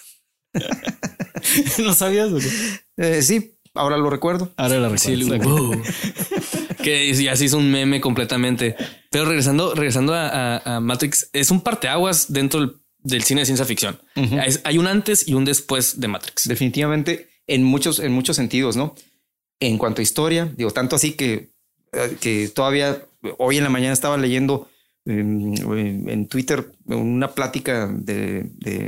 ¿No sabías? Eh, sí, ahora lo recuerdo. Ahora lo recuerdo. Sí, wow. Que ya se hizo un meme completamente. Pero regresando, regresando a, a, a Matrix, es un parteaguas dentro del, del cine de ciencia ficción. Uh-huh. Hay, hay un antes y un después de Matrix. Definitivamente, en muchos, en muchos sentidos, ¿no? En cuanto a historia, digo, tanto así que, que todavía hoy en la mañana estaba leyendo en, en Twitter una plática de, de,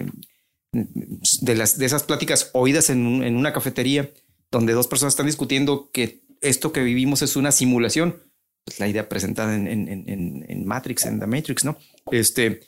de, las, de esas pláticas oídas en, en una cafetería donde dos personas están discutiendo que esto que vivimos es una simulación. Pues la idea presentada en, en, en, en Matrix, en The Matrix, ¿no? Este,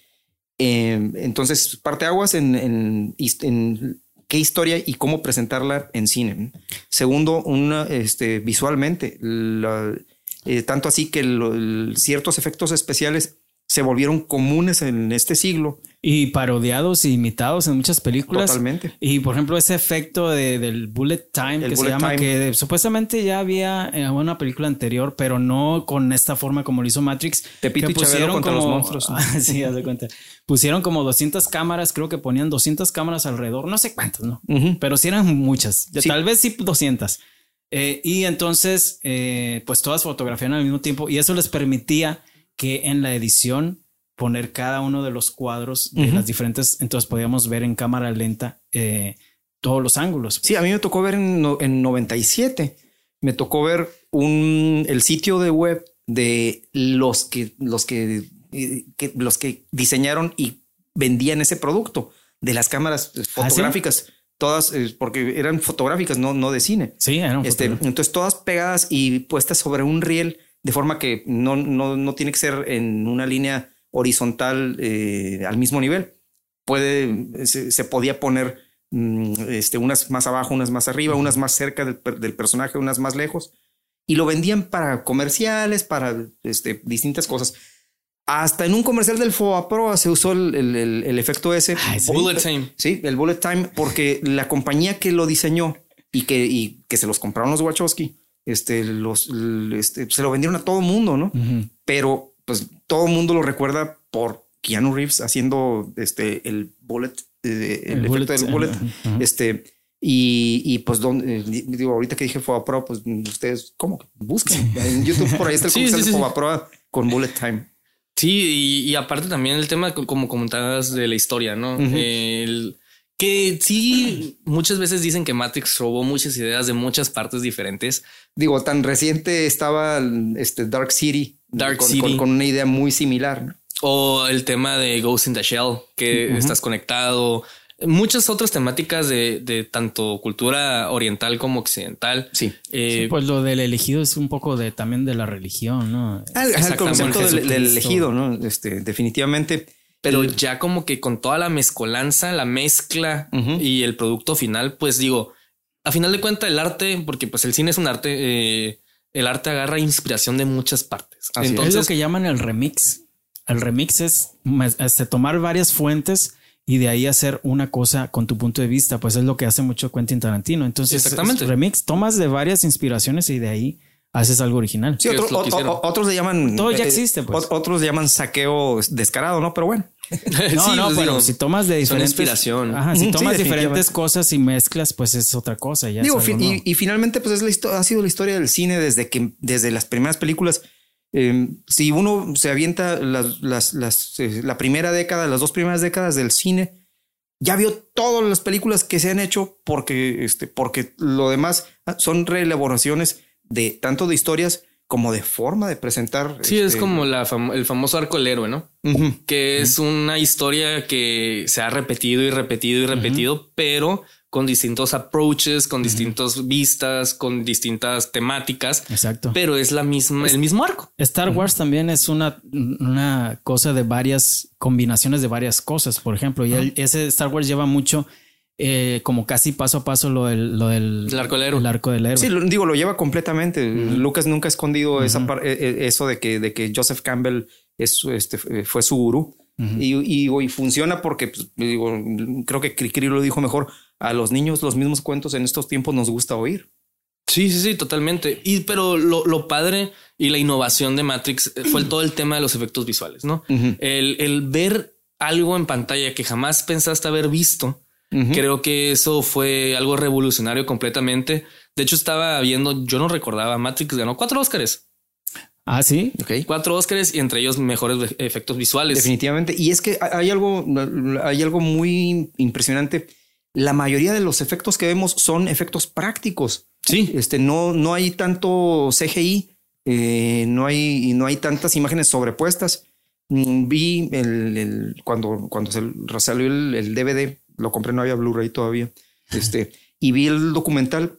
eh, entonces, parteaguas en, en, en qué historia y cómo presentarla en cine. Segundo, una, este, visualmente, la, eh, tanto así que lo, el, ciertos efectos especiales se volvieron comunes en este siglo. Y parodiados e imitados en muchas películas. Totalmente. Y por ejemplo, ese efecto de, del bullet time el que bullet se llama, time. que supuestamente ya había en una película anterior, pero no con esta forma como lo hizo Matrix. Pepito que y Chabelo contra como, los monstruos. ¿No? Sí, haz de cuenta. Pusieron como doscientas cámaras, creo que ponían doscientas cámaras alrededor, no sé cuántas, ¿no? Uh-huh. Pero sí eran muchas, sí. Tal vez sí doscientas. Eh, y entonces, eh, pues todas fotografían al mismo tiempo y eso les permitía que en la edición poner cada uno de los cuadros de uh-huh. las diferentes, entonces podíamos ver en cámara lenta eh, todos los ángulos. Sí, a mí me tocó ver en, no, en noventa y siete, me tocó ver un, el sitio de web de los que, los que, eh, que, los que diseñaron y vendían ese producto de las cámaras fotográficas. ¿Ah, sí? Todas, eh, porque eran fotográficas, no, no de cine. Sí, eran este, entonces todas pegadas y puestas sobre un riel de forma que no, no, no tiene que ser en una línea horizontal eh, al mismo nivel. Puede, se, se podía poner mm, este, unas más abajo, unas más arriba, unas más cerca del, del personaje, unas más lejos. Y lo vendían para comerciales, para este, distintas cosas. Hasta en un comercial del FOAPROA se usó el, el, el, el efecto ese. Ah, ¿sí? Bullet time. Sí, el bullet time, porque la compañía que lo diseñó y que, y que se los compraron los Wachowski, este, los, este, se lo vendieron a todo mundo, ¿no? Uh-huh. Pero pues todo el mundo lo recuerda por Keanu Reeves haciendo este, el bullet, eh, el, el efecto bullet, del bullet. Uh-huh. Este, y, y pues donde, digo, ahorita que dije FOAPROA, pues ustedes, ¿cómo? Busquen. En YouTube por ahí está el sí, comercial sí, de sí. FOAPROA con bullet time. Sí, y, y aparte también el tema, como comentabas, de la historia, ¿no? Uh-huh. El, que sí, muchas veces dicen que Matrix robó muchas ideas de muchas partes diferentes. Digo, tan reciente estaba este Dark City, Dark con, City. Con, con una idea muy similar, ¿no? O el tema de Ghost in the Shell, que uh-huh. estás conectado. Muchas otras temáticas de, de tanto cultura oriental como occidental. Sí. Eh, sí. Pues lo del elegido es un poco de también de la religión, ¿no? El, el concepto del, del elegido, ¿no? Este, definitivamente. Pero ya como que con toda la mezcolanza, la mezcla uh-huh. y el producto final, pues digo, a final de cuentas el arte, porque pues el cine es un arte, eh, el arte agarra inspiración de muchas partes. Así Entonces, es lo que llaman el remix. El remix es este, tomar varias fuentes y de ahí hacer una cosa con tu punto de vista. Pues es lo que hace mucho Quentin Tarantino. Entonces, exactamente. Es remix, tomas de varias inspiraciones y de ahí haces algo original. Sí, otro, o, o, otros le llaman... Todo ya existe, pues. Otros le llaman saqueo descarado, ¿no? Pero bueno. No, sí, no, pues, pero digo, si tomas de diferentes... inspiración. Ajá, si tomas sí, diferentes cosas y mezclas, pues es otra cosa. Ya digo, es algo, y, ¿no? y finalmente, pues es la historia, ha sido la historia del cine desde que, desde las primeras películas. Eh, si uno se avienta las, las, las, eh, la primera década, las dos primeras décadas del cine, ya vio todas las películas que se han hecho porque, este, porque lo demás son reelaboraciones de tanto de historias como de forma de presentar. Sí, este... es como la fam- el famoso arco del héroe, ¿no? Uh-huh. Que es uh-huh. una historia que se ha repetido y repetido y repetido, uh-huh. pero con distintos approaches, con uh-huh. distintas vistas, con distintas temáticas. Exacto. Pero es la misma, es, el mismo arco. Star Wars uh-huh. también es una, una cosa de varias combinaciones de varias cosas, por ejemplo. Y uh-huh. el, ese Star Wars lleva mucho... Eh, como casi paso a paso lo del, lo del el arco del héroe. El arco del héroe. Sí, lo, digo, lo lleva completamente. Uh-huh. Lucas nunca ha escondido uh-huh. esa par, eh, eso de que, de que Joseph Campbell es, este, fue su gurú. Uh-huh. Y, y, y funciona porque pues, digo, creo que Cricri lo dijo mejor. A los niños los mismos cuentos en estos tiempos nos gusta oír. Sí, sí, sí, totalmente. Y pero lo, lo padre y la innovación de Matrix fue el, todo el tema de los efectos visuales, ¿no? Uh-huh. El, el ver algo en pantalla que jamás pensaste haber visto. Uh-huh. Creo que eso fue algo revolucionario completamente. De hecho, estaba viendo, yo no recordaba, Matrix ganó cuatro Óscares. Ah, sí. Okay. Cuatro Óscares y entre ellos mejores efectos visuales. Definitivamente. Y es que hay algo, hay algo muy impresionante. La mayoría de los efectos que vemos son efectos prácticos. Sí. Este, no, no hay tanto C G I, eh, no hay, no hay tantas imágenes sobrepuestas. Vi el, el cuando, cuando se salió el, el D V D, lo compré, no había Blu-ray todavía, este, y vi el documental.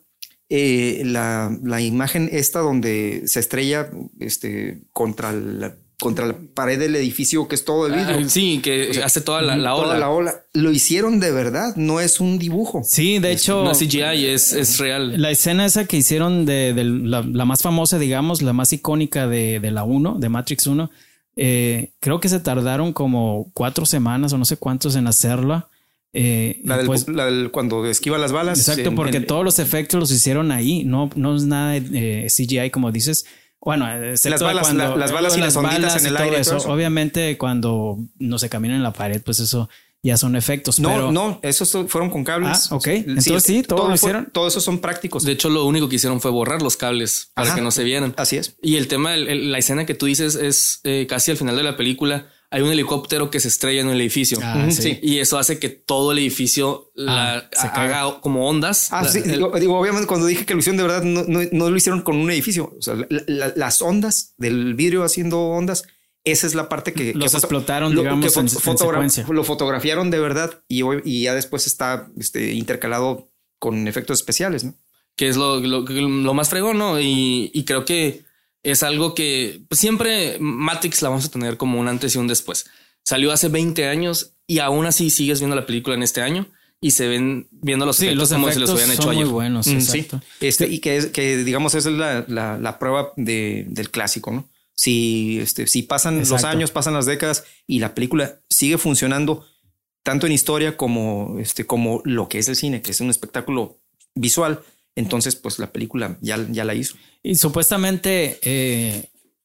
Eh, la, la imagen esta donde se estrella este, contra la contra la pared del edificio, que es todo de vidrio. Ah, sí, que o sea, hace toda la, la ola. Toda la ola. Lo hicieron de verdad, no es un dibujo. Sí, de es, hecho... No es C G I, es, es real. La escena esa que hicieron de, de la, la más famosa, digamos, la más icónica de, de la uno, de Matrix uno, eh, creo que se tardaron como cuatro semanas o no sé cuántos en hacerla. Eh, la, del, pues, la del cuando esquiva las balas. Exacto, en, porque en, todos los efectos los hicieron ahí. No, no es nada de eh, C G I, como dices. Bueno, las balas, cuando, la, las balas y las onditas en el aire. Eso. Eso. Obviamente, cuando no se camina en la pared, pues eso ya son efectos. No, pero... no, esos fueron con cables. Ah, ok. Entonces sí, sí todo, todo lo hicieron. Todo eso son prácticos. De hecho, lo único que hicieron fue borrar los cables para Ajá, que no se vieran. Así es. Y el tema, el, el, la escena que tú dices es eh, casi al final de la película. Hay un helicóptero que se estrella en el edificio. Ah, uh-huh. sí. Sí. Y eso hace que todo el edificio ah, la, haga como ondas. Ah, la, sí. el... Digo, digo, obviamente, cuando dije que lo hicieron de verdad, no, no, no lo hicieron con un edificio. O sea, la, la, las ondas del vidrio haciendo ondas, esa es la parte que los que explotaron, lo, digamos, que en, fotogra- en secuencia. Lo fotografiaron de verdad y, y ya después está este, intercalado con efectos especiales, ¿no? Que es lo, lo, lo más fregón, ¿no? Y, y creo que es algo que siempre Matrix la vamos a tener como un antes y un después. Salió hace veinte años y aún así sigues viendo la película en este año y se ven viendo los sí, efectos los como efectos si los hubieran hecho son ayer. Muy buenos, mm, exacto. Sí. Este, y que, es, que digamos esa es la, la, la prueba de, del clásico, ¿no? Si, este, si pasan exacto. los años, pasan las décadas y la película sigue funcionando tanto en historia como, este, como lo que es el cine, que es un espectáculo visual, entonces pues la película ya, ya la hizo. Y supuestamente eh,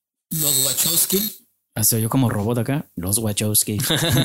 los Wachowski... Se oyó como robot acá, los Wachowski.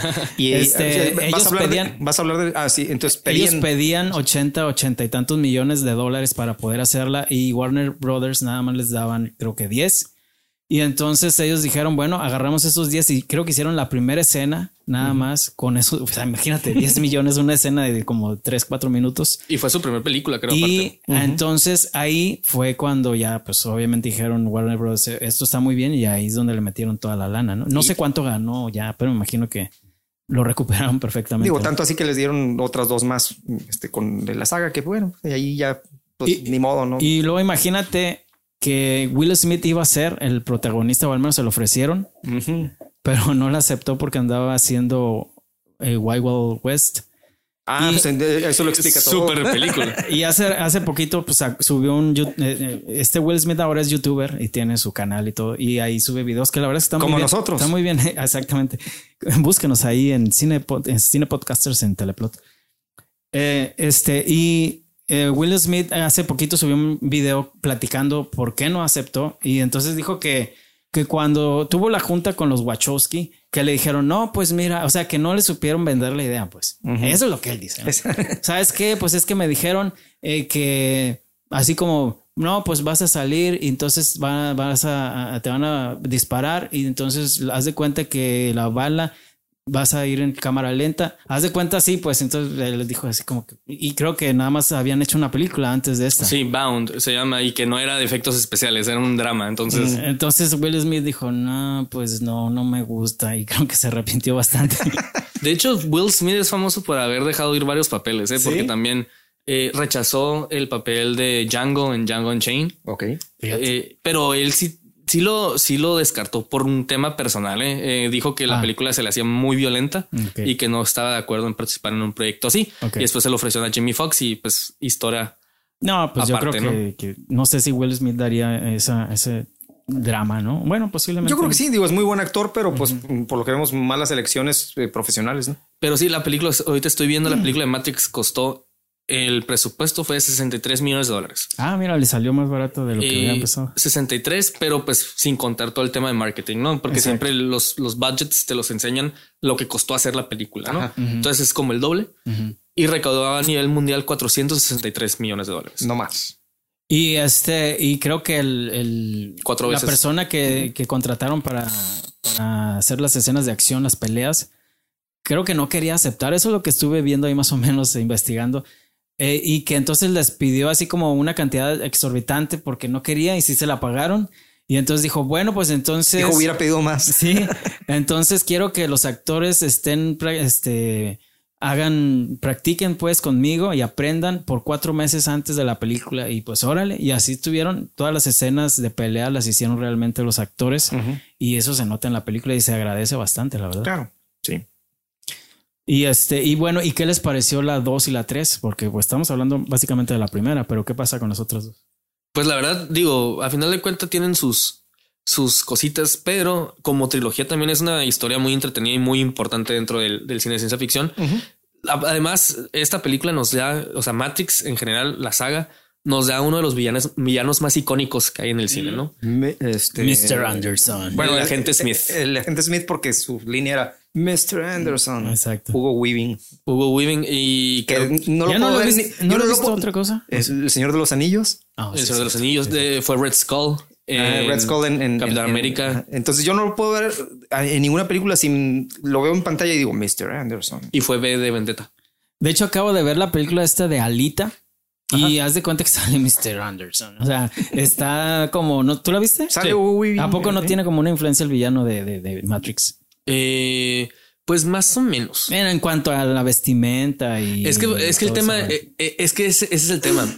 y este, vas, ellos a hablar pedían, de, vas a hablar de. Ah, sí, entonces pedían. Ellos pedían ochenta, ochenta y tantos millones de dólares para poder hacerla y Warner Brothers nada más les daban, creo que diez. Y entonces ellos dijeron, bueno, agarramos esos diez y creo que hicieron la primera escena nada uh-huh. más con eso. O sea, imagínate, diez millones, una escena de como tres, cuatro minutos. Y fue su primera película, creo. Y uh-huh. entonces ahí fue cuando ya, pues obviamente dijeron Warner Bros. Esto está muy bien y ahí es donde le metieron toda la lana, ¿no? No y... sé cuánto ganó ya, pero me imagino que lo recuperaron perfectamente. Digo, tanto así que les dieron otras dos más este, con de la saga que bueno, y ahí ya, pues y, ni modo, ¿no? Y luego imagínate que Will Smith iba a ser el protagonista, o al menos se lo ofrecieron, uh-huh. pero no lo aceptó porque andaba haciendo eh, Wild Wild West. Ah, y, pues eso lo explica todo. Súper película. Y hace, hace poquito pues, subió un... Eh, este Will Smith ahora es youtuber y tiene su canal y todo. Y ahí sube videos que la verdad están muy bien. Como nosotros. Está muy bien, exactamente. Búsquenos ahí en Cine, en Cine Podcasters en Teleplot. Eh, este, y... Eh, Will Smith hace poquito subió un video platicando por qué no aceptó y entonces dijo que, que cuando tuvo la junta con los Wachowski que le dijeron no, pues mira, o sea que no le supieron vender la idea, pues uh-huh. eso es lo que él dice, ¿no? ¿Sabes qué? Pues es que me dijeron eh, que así como no, pues vas a salir y entonces va, vas a, a te van a disparar y entonces haz de cuenta que la bala vas a ir en cámara lenta. Haz de cuenta, sí, pues entonces les dijo así como que... Y creo que nada más habían hecho una película antes de esta. Sí, Bound se llama y que no era de efectos especiales, era un drama. Entonces... Entonces Will Smith dijo, no, pues no, no me gusta y creo que se arrepintió bastante. De hecho, Will Smith es famoso por haber dejado ir varios papeles, ¿eh? Porque ¿sí? también eh, rechazó el papel de Django en Django Unchained. Ok. Eh, pero él sí... Sí lo, sí lo descartó por un tema personal. ¿eh? Eh, dijo que la ah. película se le hacía muy violenta okay. y que no estaba de acuerdo en participar en un proyecto así. Okay. Y después se lo ofreció a Jamie Foxx y pues historia. No, pues aparte, yo creo que ¿no? ¿no? que no sé si Will Smith daría esa, ese drama, ¿no? Bueno, posiblemente. Yo creo que sí, digo, es muy buen actor, pero pues uh-huh. por lo que vemos, malas elecciones eh, profesionales, ¿no? Pero sí, la película, ahorita estoy viendo la película de Matrix, costó. El presupuesto fue de sesenta y tres millones de dólares. Ah, mira, le salió más barato de lo que eh, había empezado. sesenta y tres, pero pues sin contar todo el tema de marketing, ¿no? Porque Exacto. siempre los, los budgets te los enseñan lo que costó hacer la película, ¿no? Uh-huh. Entonces es como el doble. Uh-huh. Y recaudó a nivel mundial cuatrocientos sesenta y tres millones de dólares. No más. Y este, y creo que el, el Cuatro veces. la persona que, que contrataron para, para hacer las escenas de acción, las peleas, creo que no quería aceptar. Eso es lo que estuve viendo ahí más o menos investigando. Eh, y que entonces les pidió así como una cantidad exorbitante porque no quería y sí se la pagaron. Y entonces dijo, bueno, pues entonces... Dijo, hubiera pedido más. Sí, entonces quiero que los actores estén, este, hagan, practiquen pues conmigo y aprendan por cuatro meses antes de la película. Y pues órale, y así tuvieron todas las escenas de pelea, las hicieron realmente los actores. Uh-huh. Y eso se nota en la película y se agradece bastante, la verdad. Claro, sí. Y este, y bueno, ¿y qué les pareció la dos y la tres? Porque pues estamos hablando básicamente de la primera, pero ¿qué pasa con las otras dos? Pues la verdad, digo, a final de cuentas tienen sus, sus cositas, pero como trilogía también es una historia muy entretenida y muy importante dentro del, del cine de ciencia ficción. Uh-huh. Además, esta película nos da, o sea, Matrix en general, la saga, nos da uno de los villanos, villanos más icónicos que hay en el cine, ¿no? Este, mister Anderson. Bueno, el agente Smith. El, el agente Smith, porque su línea era mister Anderson. Exacto. Hugo Weaving. Hugo Weaving y que no lo puedo no ver. Ni, ¿No lo he visto otra cosa? Es el Señor de los Anillos. Oh, el sí, Señor sí, de los Anillos sí, de, fue Red Skull. En, Red Skull en, en Capitán en, América. En, entonces yo no lo puedo ver en ninguna película sin lo veo en pantalla y digo mister Anderson. Y fue B de Vendetta. De hecho, acabo de ver la película esta de Alita. Ajá. Y haz de cuenta que sale mister Anderson. O sea, está como... ¿no? ¿Tú la viste? Sale sí. ¿A poco no ¿eh? tiene como una influencia el villano de, de, de Matrix? Eh, pues más o menos. Bueno, en cuanto a la vestimenta y... Es que, es que el tema... Eh, es que ese, ese es el tema.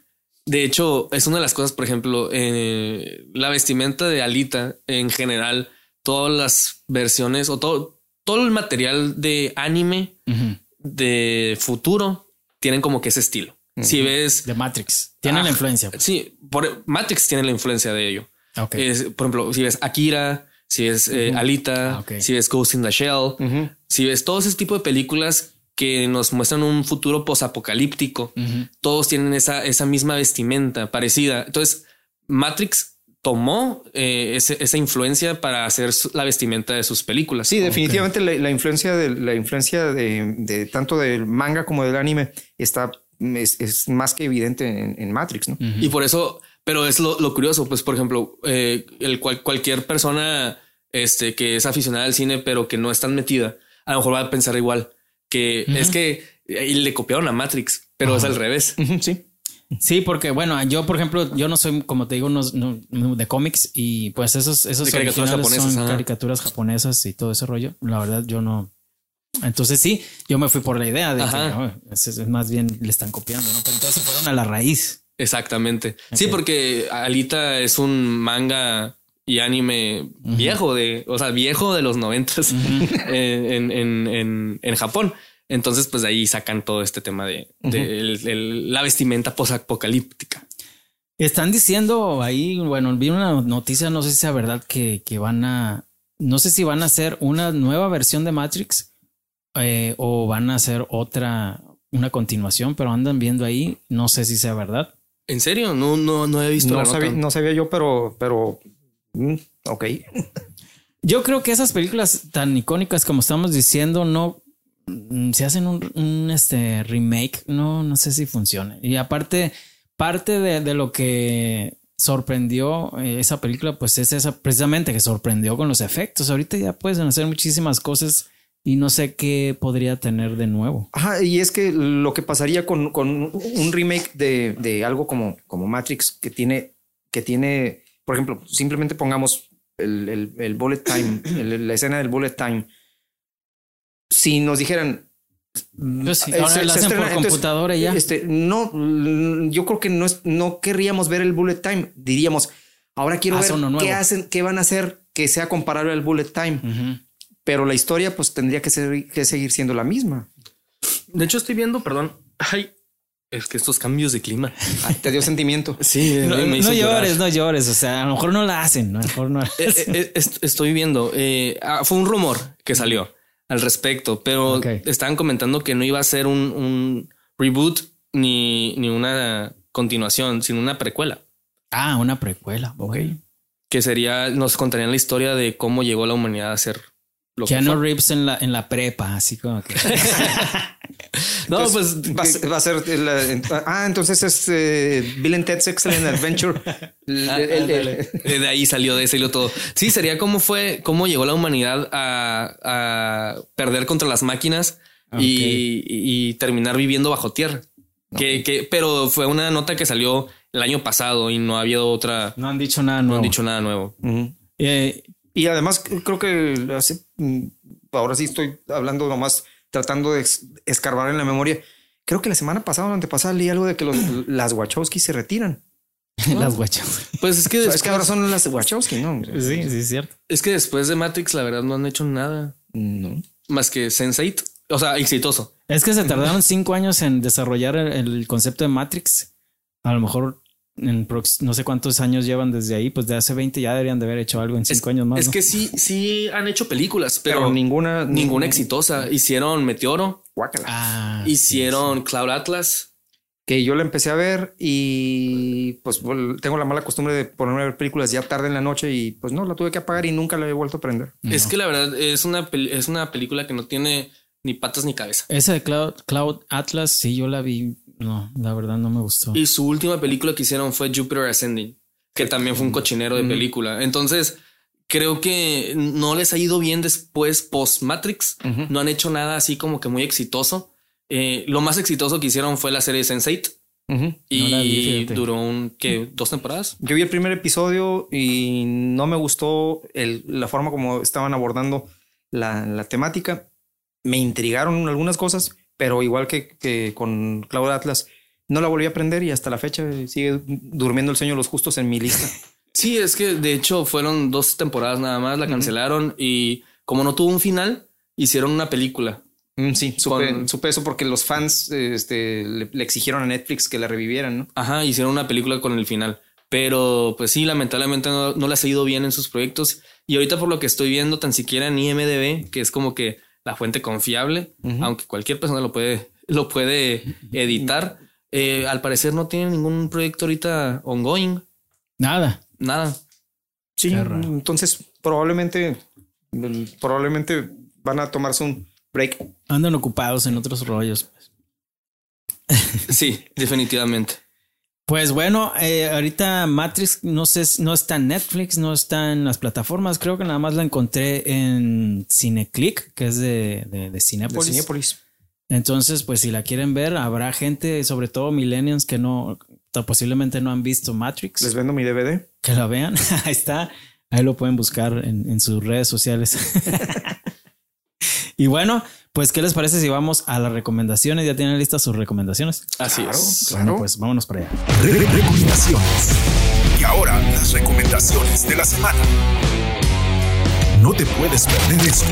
De hecho, es una de las cosas, por ejemplo, eh, la vestimenta de Alita en general, todas las versiones o todo, todo el material de anime uh-huh. de futuro tienen como que ese estilo. Si ves de Matrix, tiene ah, la influencia. Pues. Sí, por Matrix tiene la influencia de ello. Okay. Es, por ejemplo, si ves Akira, si ves eh, uh-huh. Alita, ah, okay. si ves Ghost in the Shell, uh-huh. si ves todo ese tipo de películas que nos muestran un futuro posapocalíptico, uh-huh. todos tienen esa, esa misma vestimenta parecida. Entonces, Matrix tomó eh, ese, esa influencia para hacer su, la vestimenta de sus películas. Sí, definitivamente okay. la, la influencia de la influencia de, de tanto del manga como del anime está Es, es más que evidente en, en Matrix, ¿no? Uh-huh. Y por eso, pero es lo, lo curioso, pues por ejemplo, eh, el cual, cualquier persona este, que es aficionada al cine, pero que no es tan metida, a lo mejor va a pensar igual, que uh-huh. es que y le copiaron a Matrix, pero uh-huh. es al revés. Uh-huh. Sí. Sí, porque bueno, yo por ejemplo, yo no soy, como te digo, no, no, de cómics y pues esos, esos de caricaturas japonesas, son caricaturas japonesas y todo ese rollo. La verdad, yo no. Entonces sí, yo me fui por la idea de Ajá. que oh, es, es más bien le están copiando, ¿no? Pero entonces fueron a la raíz. Exactamente. Okay. Sí, porque Alita es un manga y anime uh-huh. viejo de, o sea, viejo de los noventas uh-huh. en, en, en, en Japón. Entonces, pues de ahí sacan todo este tema de, uh-huh. de el, el, la vestimenta posapocalíptica. Están diciendo ahí, bueno, vi una noticia, no sé si sea verdad, que, que van a, no sé si van a hacer una nueva versión de Matrix. Eh, o van a hacer otra, una continuación, pero andan viendo ahí. No sé si sea verdad. ¿En serio? No, no, no he visto. No, la sabía, nota. no sabía yo, pero, pero mm, ok. Yo creo que esas películas tan icónicas como estamos diciendo, no si hacen un, un este remake, no, no sé si funciona. Y aparte, parte de, de lo que sorprendió eh, esa película, pues es esa precisamente que sorprendió con los efectos. Ahorita ya pueden hacer muchísimas cosas. Y no sé qué podría tener de nuevo. Ajá, y es que lo que pasaría con, con un remake de, de algo como, como Matrix que tiene, que tiene, por ejemplo, simplemente pongamos el, el, el bullet time, el, la escena del bullet time. Si nos dijeran... Pues sí, ahora se, la se hacen estrena, por computadora entonces, ya. Este, no, yo creo que no, es, no querríamos ver el bullet time. Diríamos, ahora quiero Haz ver qué hacen, qué van a hacer que sea comparable al bullet time. Uh-huh. Pero la historia pues tendría que, ser, que seguir siendo la misma. De hecho estoy viendo, perdón. Ay, es que estos cambios de clima. Ay, te dio sentimiento. Sí. No, me no llores, no llores. O sea, a lo mejor no la hacen. ¿no? A lo mejor no la hacen. Eh, eh, estoy viendo. Eh, ah, fue un rumor que salió al respecto, pero okay. estaban comentando que no iba a ser un, un reboot ni, ni una continuación, sino una precuela. Ah, una precuela. Ok. okay. Que sería, nos contarían la historia de cómo llegó la humanidad a ser... Keanu Reeves en la, en la prepa, así como que... no, entonces, pues... Va, va a ser... La, ah, entonces es eh, Bill and Ted's Excellent Adventure. el, ah, el, el, el, de ahí salió de ese y lo todo. Sí, sería cómo fue... Cómo llegó la humanidad a, a perder contra las máquinas okay. y, y terminar viviendo bajo tierra. Okay. Que, que, pero fue una nota que salió el año pasado y no ha habido otra. No han dicho nada nuevo. No han dicho nada nuevo. Uh-huh. Eh, y además creo que hace, ahora sí estoy hablando nomás tratando de escarbar en la memoria. Creo que la semana pasada o antepasada leí algo de que los, las Wachowski se retiran. ¿No? Las Wachowski. Pues es que después, es que ahora son las Wachowski, ¿no? Sí, sí, es cierto. Es que después de Matrix, la verdad, no han hecho nada. No. Más que sense eight. O sea, exitoso. Es que se tardaron cinco años en desarrollar el, el concepto de Matrix. A lo mejor en prox- no sé cuántos años llevan desde ahí. Pues de hace veinte ya deberían de haber hecho algo en cinco es, años más. Es ¿no? que sí, sí han hecho películas, pero, pero ninguna, ninguna ninguna exitosa. Hicieron Meteoro. Guácala. Ah, Hicieron sí, sí. Cloud Atlas. Que yo la empecé a ver y pues tengo la mala costumbre de ponerme a ver películas ya tarde en la noche y pues no, la tuve que apagar y nunca la he vuelto a prender. No. Es que la verdad es una, pel- es una película que no tiene ni patas ni cabeza. Esa de Cloud, Cloud Atlas, sí, yo la vi. No, la verdad no me gustó. Y su última película que hicieron fue Jupiter Ascending, que también fue un cochinero de película. Entonces, creo que no les ha ido bien después post Matrix. Uh-huh. No han hecho nada así como que muy exitoso. Eh, lo más exitoso que hicieron fue la serie sense eight. Uh-huh. Y no vi, duró un ¿qué? ¿Dos temporadas? Yo vi el primer episodio y no me gustó el, la forma como estaban abordando la, la temática. Me intrigaron algunas cosas, pero igual que, que con Cloud Atlas, no la volví a aprender y hasta la fecha sigue durmiendo el sueño de los justos en mi lista. Sí, es que de hecho fueron dos temporadas nada más, la cancelaron uh-huh. y como no tuvo un final, hicieron una película. Sí, supe, Con... supe eso porque los fans este, le, le exigieron a Netflix que la revivieran, ¿no? Ajá, hicieron una película con el final. Pero pues sí, lamentablemente no, no les ha ido bien en sus proyectos. Y ahorita por lo que estoy viendo, tan siquiera en I M D B, que es como que la fuente confiable, uh-huh. aunque cualquier persona lo puede, lo puede editar, eh, al parecer no tiene ningún proyecto ahorita ongoing. Nada. Nada. Sí, entonces probablemente, probablemente van a tomarse un break. Andan ocupados en otros rollos. Pues. Sí, definitivamente. Pues bueno, eh, ahorita Matrix no sé, no está en Netflix, no está en las plataformas. Creo que nada más la encontré en Cineclick, que es de, de, de Cinépolis. De Cinépolis. Entonces, pues si la quieren ver, habrá gente, sobre todo millennials, que no, posiblemente no han visto Matrix. Les vendo mi D V D. Que la vean. Ahí está. Ahí lo pueden buscar en, en sus redes sociales. Y bueno, pues ¿qué les parece si vamos a las recomendaciones? ¿Ya tienen listas sus recomendaciones? Así claro, es. Claro. Bueno, pues vámonos para allá. Re recomendaciones. Y ahora las recomendaciones de la semana. No te puedes perder esto.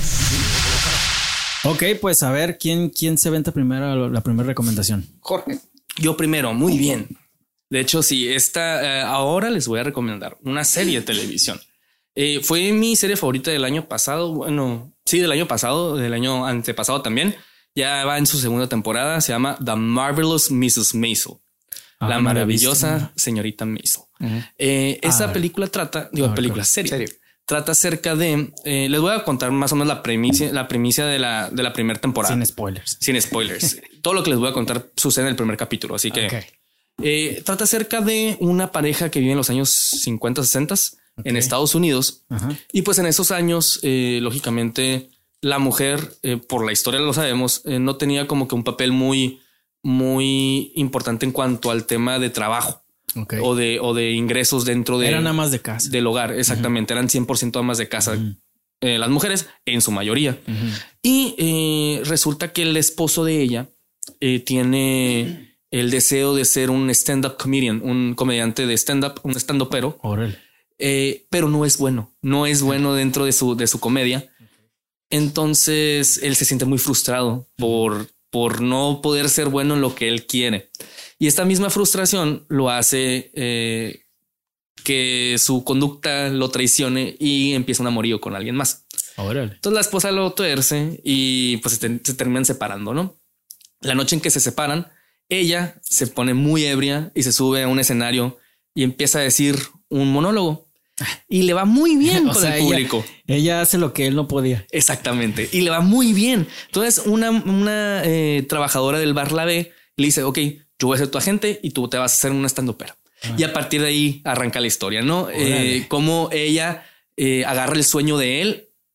Ok, pues a ver, ¿quién, quién se venta primero la primera recomendación? Jorge. Yo primero, muy bien. De hecho, sí, esta eh, ahora les voy a recomendar una serie de televisión. Eh, fue mi serie favorita del año pasado. Bueno, sí, del año pasado, del año antepasado también. Ya va en su segunda temporada. Se llama The Marvelous missus Maisel. Ah, la maravillosa no señorita Maisel. Uh-huh. Eh, esa ah, película trata, digo, ah, película, serie, serie. Trata acerca de, eh, les voy a contar más o menos la premisa, la premisa de la, de la primera temporada. Sin spoilers. Sin spoilers. Todo lo que les voy a contar sucede en el primer capítulo. Así que okay. eh, trata acerca de una pareja que vive en los años cincuenta, sesenta. Okay. En Estados Unidos. Uh-huh. Y pues en esos años, eh, lógicamente, la mujer, eh, por la historia lo sabemos, eh, no tenía como que un papel muy, muy importante en cuanto al tema de trabajo. Okay. O de, o de ingresos dentro de... Eran amas de casa. Del hogar, exactamente. Uh-huh. Eran cien por ciento amas de casa. Uh-huh. eh, las mujeres, en su mayoría. Uh-huh. Y eh, resulta que el esposo de ella eh, tiene el deseo de ser un stand-up comedian, un comediante de stand-up, un stand-upero. Órale. Eh, pero no es bueno, no es bueno dentro de su, de su comedia. Entonces él se siente muy frustrado por, por no poder ser bueno en lo que él quiere. Y esta misma frustración lo hace eh, que su conducta lo traicione y empieza un amorío con alguien más. Órale. Entonces la esposa lo tuerce y pues se, te, se terminan separando, ¿no? La noche en que se separan, ella se pone muy ebria y se sube a un escenario y empieza a decir un monólogo y le va muy bien con sea, el público. Ella, ella hace lo que él no podía. Exactamente. Y le va muy bien. Entonces una, una eh, trabajadora del bar la ve y le dice, ok, yo voy a ser tu agente y tú te vas a hacer un stand-upero. Ah. Y a partir de ahí arranca la historia, ¿no? Eh, cómo ella eh, agarra el sueño de él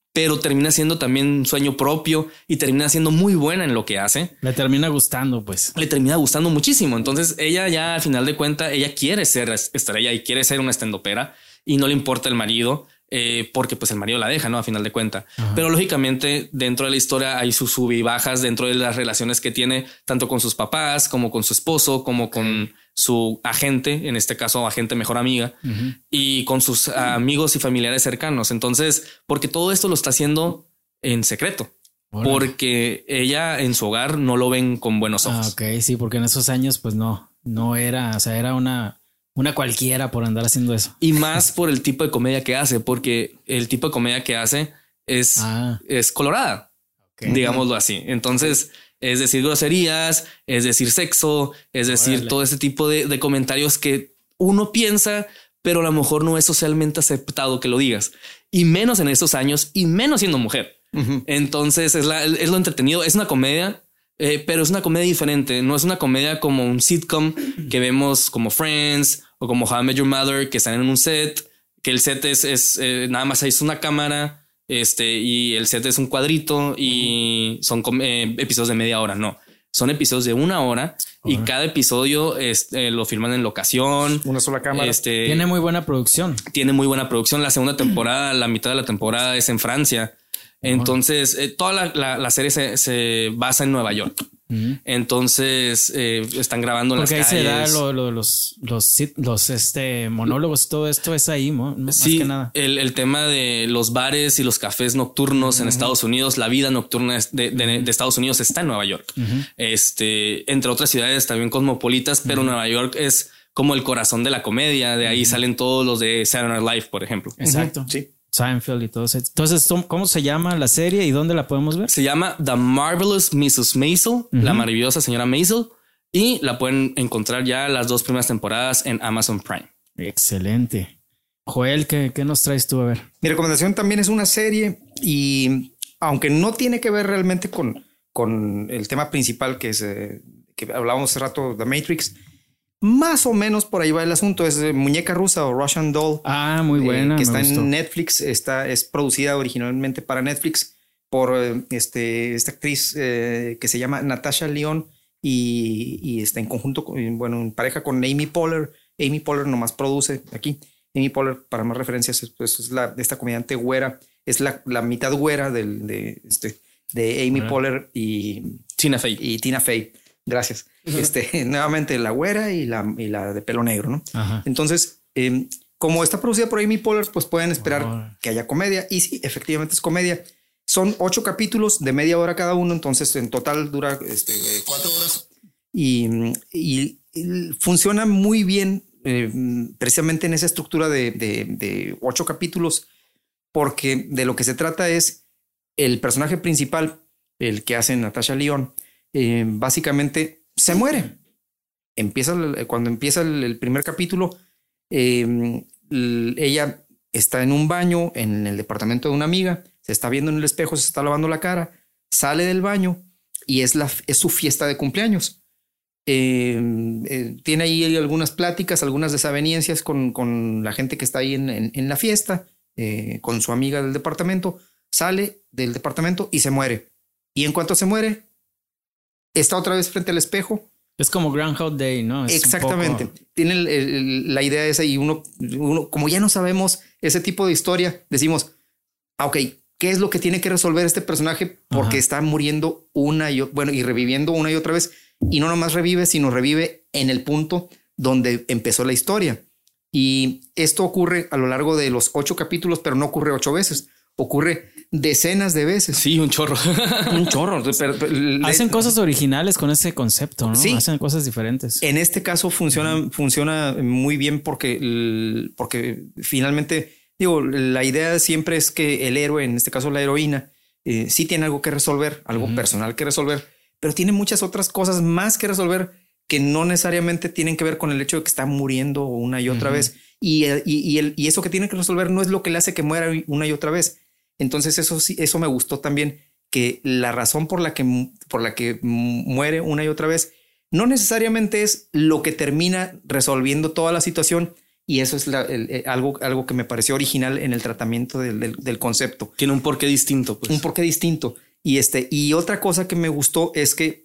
pero termina siendo también un sueño propio y termina siendo muy buena en lo que hace. Le termina gustando, pues. Le termina gustando muchísimo. Entonces ella ya al final de cuentas, ella quiere ser estrella y quiere ser una estandopera y no le importa el marido. Eh, porque pues el marido la deja, ¿no? A final de cuentas. Ajá. Pero lógicamente dentro de la historia hay sus sub y bajas dentro de las relaciones que tiene tanto con sus papás como con su esposo, como con su agente, en este caso agente mejor amiga, uh-huh. y con sus uh, amigos y familiares cercanos. Entonces, porque todo esto lo está haciendo en secreto. Hola. Porque ella en su hogar no lo ven con buenos ojos. Ah, ok, sí, porque en esos años pues no, no era, o sea, era una... Una cualquiera por andar haciendo eso. Y más por el tipo de comedia que hace, porque el tipo de comedia que hace es, ah. es colorada, okay. digámoslo así. Entonces, es decir groserías, es decir sexo, es decir Órale. todo este tipo de, de comentarios que uno piensa, pero a lo mejor no es socialmente aceptado que lo digas. Y menos en estos años y menos siendo mujer. Uh-huh. Entonces, es, la, es lo entretenido. Es una comedia. Eh, pero es una comedia diferente. No es una comedia como un sitcom que vemos como Friends o como How I Met Your Mother, que están en un set, que el set es, es eh, nada más es una cámara, este, y el set es un cuadrito y son eh, episodios de media hora. No, son episodios de una hora uh-huh. y cada episodio es, eh, lo filman en locación. Una sola cámara. Este, tiene muy buena producción. Tiene muy buena producción. La segunda temporada, la mitad de la temporada es en Francia. Entonces, eh, toda la, la, la serie se, se basa en Nueva York. Uh-huh. Entonces, eh, están grabando en Porque las calles. Porque ahí se da lo, lo, los, los, los este, monólogos, todo esto es ahí, ¿no? Más sí, que nada. El, el tema de los bares y los cafés nocturnos uh-huh. en Estados Unidos, la vida nocturna de, de, de Estados Unidos está en Nueva York. Uh-huh. Este, entre otras ciudades también cosmopolitas, pero uh-huh. Nueva York es como el corazón de la comedia. De ahí uh-huh. salen todos los de Saturday Night Live, por ejemplo. Exacto. Uh-huh. Sí. Seinfeld y todo eso. Entonces, ¿cómo se llama la serie y dónde la podemos ver? Se llama The Marvelous missus Maisel, uh-huh. la maravillosa señora Maisel, y la pueden encontrar ya las dos primeras temporadas en Amazon Prime. Excelente. Joel, ¿qué, qué nos traes tú a ver? Mi recomendación también es una serie y aunque no tiene que ver realmente con, con el tema principal que es eh, que hablábamos hace rato, The Matrix, más o menos por ahí va el asunto. Es Muñeca Rusa o Russian Doll. Ah, muy buena. Eh, que está gustó. en Netflix. Está, es producida originalmente para Netflix por eh, este, esta actriz eh, que se llama Natasha Lyonne y, y está en conjunto, con, bueno, en pareja con Amy Poehler. Amy Poehler nomás produce aquí. Amy Poehler, para más referencias, pues, es la, esta comediante güera. Es la, la mitad güera del, de, este, de Amy uh-huh. Poehler y Tina Fey. Y Tina Fey. Gracias. Uh-huh. Este, nuevamente la güera y la, y la de pelo negro, ¿no? Uh-huh. Entonces, eh, como está producida por Amy Poehler, pues pueden esperar uh-huh. que haya comedia. Y sí, efectivamente es comedia. Son ocho capítulos de media hora cada uno. Entonces, en total dura este, cuatro horas. Y, y, y funciona muy bien, eh, precisamente en esa estructura de, de, de ocho capítulos, porque de lo que se trata es el personaje principal, el que hace Natasha Lyonne. Eh, básicamente se muere. Empieza cuando empieza el, el primer capítulo. Eh, ella está en un baño en el departamento de una amiga, se está viendo en el espejo, se está lavando la cara, sale del baño y es, la, es su fiesta de cumpleaños. Eh, eh, tiene ahí algunas pláticas, algunas desavenencias con, con la gente que está ahí en, en, en la fiesta, eh, con su amiga del departamento. Sale del departamento y se muere. Y en cuanto se muere, está otra vez frente al espejo. Es como Groundhog Day, ¿no? Es exactamente. Poco... Tiene el, el, la idea esa y uno, uno, como ya no sabemos ese tipo de historia, decimos, ah, ok, ¿qué es lo que tiene que resolver este personaje? Porque Ajá. está muriendo una y, bueno, y reviviendo una y otra vez. Y no nomás revive, sino revive en el punto donde empezó la historia. Y esto ocurre a lo largo de los ocho capítulos, pero no ocurre ocho veces. Ocurre decenas de veces. Sí, un chorro. un chorro. Pero, pero, Hacen le... cosas originales con ese concepto, ¿no? Sí. Hacen cosas diferentes. En este caso funciona, uh-huh. funciona muy bien porque, porque finalmente, digo, la idea siempre es que el héroe, en este caso la heroína, eh, sí tiene algo que resolver, algo uh-huh. personal que resolver, pero tiene muchas otras cosas más que resolver que no necesariamente tienen que ver con el hecho de que está muriendo una y otra uh-huh. vez. Y, y, y, el, y eso que tiene que resolver no es lo que le hace que muera una y otra vez. Entonces eso sí, eso me gustó también, que la razón por la que, por la que muere una y otra vez no necesariamente es lo que termina resolviendo toda la situación Y eso es la, el, el, algo, algo que me pareció original en el tratamiento del, del, del concepto. Tiene un porqué distinto. Pues. Un porqué distinto. Y, este, y otra cosa que me gustó es que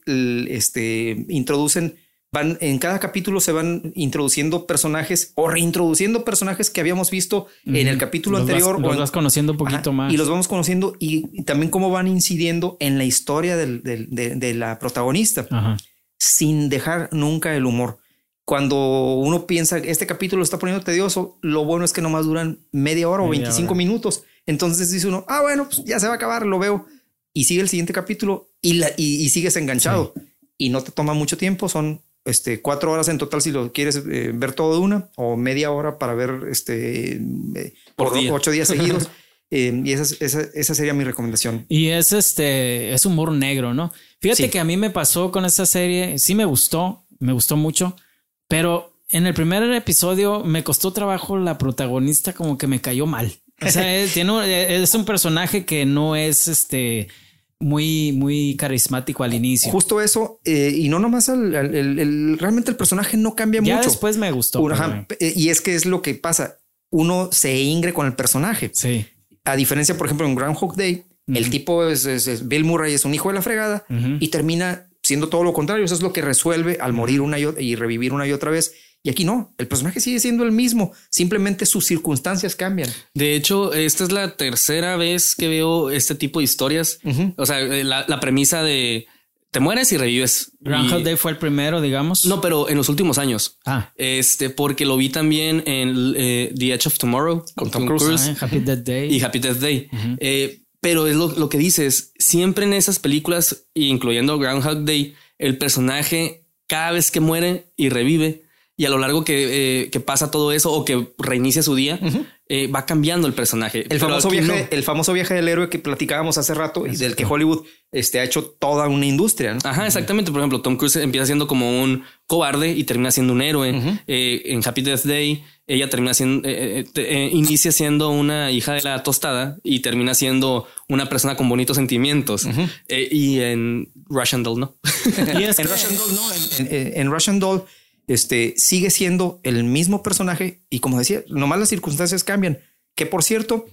este, introducen, van en cada capítulo se van introduciendo personajes o reintroduciendo personajes que habíamos visto uh-huh. en el capítulo los anterior. Vas, los o en, vas conociendo un poquito ajá, más. Y los vamos conociendo y, y también cómo van incidiendo en la historia del, del, de, de la protagonista, uh-huh. sin dejar nunca el humor. Cuando uno piensa que este capítulo lo está poniendo tedioso, lo bueno es que nomás duran media hora media o veinticinco hora. Minutos. Entonces dice uno, ah, bueno, pues ya se va a acabar, lo veo. Y sigue el siguiente capítulo y, la, y, y sigues enganchado. Sí. Y no te toma mucho tiempo. Son este, cuatro horas en total si lo quieres eh, ver todo de una, o media hora para ver este, eh, por, por día. ocho días seguidos. eh, y esa, esa, esa sería mi recomendación. Y es, este, es humor negro, ¿no? Fíjate sí. que a mí me pasó con esta serie. Sí me gustó, me gustó mucho. Pero en el primer episodio me costó trabajo la protagonista, como que me cayó mal. O sea, es, tiene, es un personaje que no es este muy, muy carismático al inicio. Justo eso. Eh, y no nomás al, al, el, el, realmente el personaje no cambia ya mucho. Después me gustó. Uno, ajá, y es que es lo que pasa. Uno se ingre con el personaje. Sí. A diferencia, por ejemplo, en Groundhog Day, uh-huh. el tipo es, es, es Bill Murray, es un hijo de la fregada uh-huh. y termina siendo todo lo contrario. Eso es lo que resuelve al morir una y, y revivir una y otra vez. Y aquí no, el personaje sigue siendo el mismo, simplemente sus circunstancias cambian. De hecho, esta es la tercera vez que veo este tipo de historias. Uh-huh. O sea, la, la premisa de te mueres y revives. Groundhog y... Day fue el primero, digamos. No, pero en los últimos años. Ah. Este, porque lo vi también en eh, The Edge of Tomorrow con Tom, Tom Cruise. Ah, Happy Death Day. Y Happy Death Day. Uh-huh. Eh, pero es lo, lo que dices, siempre en esas películas, incluyendo Groundhog Day, el personaje cada vez que muere y revive, y a lo largo que, eh, que pasa todo eso o que reinicia su día, uh-huh. eh, va cambiando el personaje. El famoso, viaje, no. el famoso viaje del héroe que platicábamos hace rato Exacto. y del que Hollywood este, ha hecho toda una industria, ¿no? Ajá, exactamente. Por ejemplo, Tom Cruise empieza siendo como un cobarde y termina siendo un héroe. Uh-huh. Eh, en Happy Death Day, ella termina siendo, eh, eh, eh, inicia siendo una hija de la tostada y termina siendo una persona con bonitos sentimientos. Uh-huh. Eh, y en Russian Doll, ¿no? y es en Russian Doll, no. En, en, en Russian Doll, este sigue siendo el mismo personaje y como decía, nomás las circunstancias cambian. Que por cierto,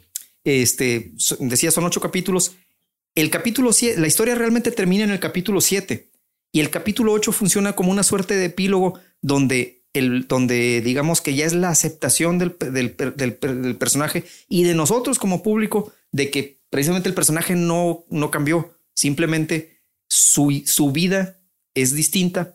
este decía, son ocho capítulos. El capítulo siete, la historia realmente termina en el capítulo siete y el capítulo ocho funciona como una suerte de epílogo donde el, donde digamos que ya es la aceptación del, del, del, del personaje y de nosotros como público de que precisamente el personaje no, no cambió. Simplemente su, su vida es distinta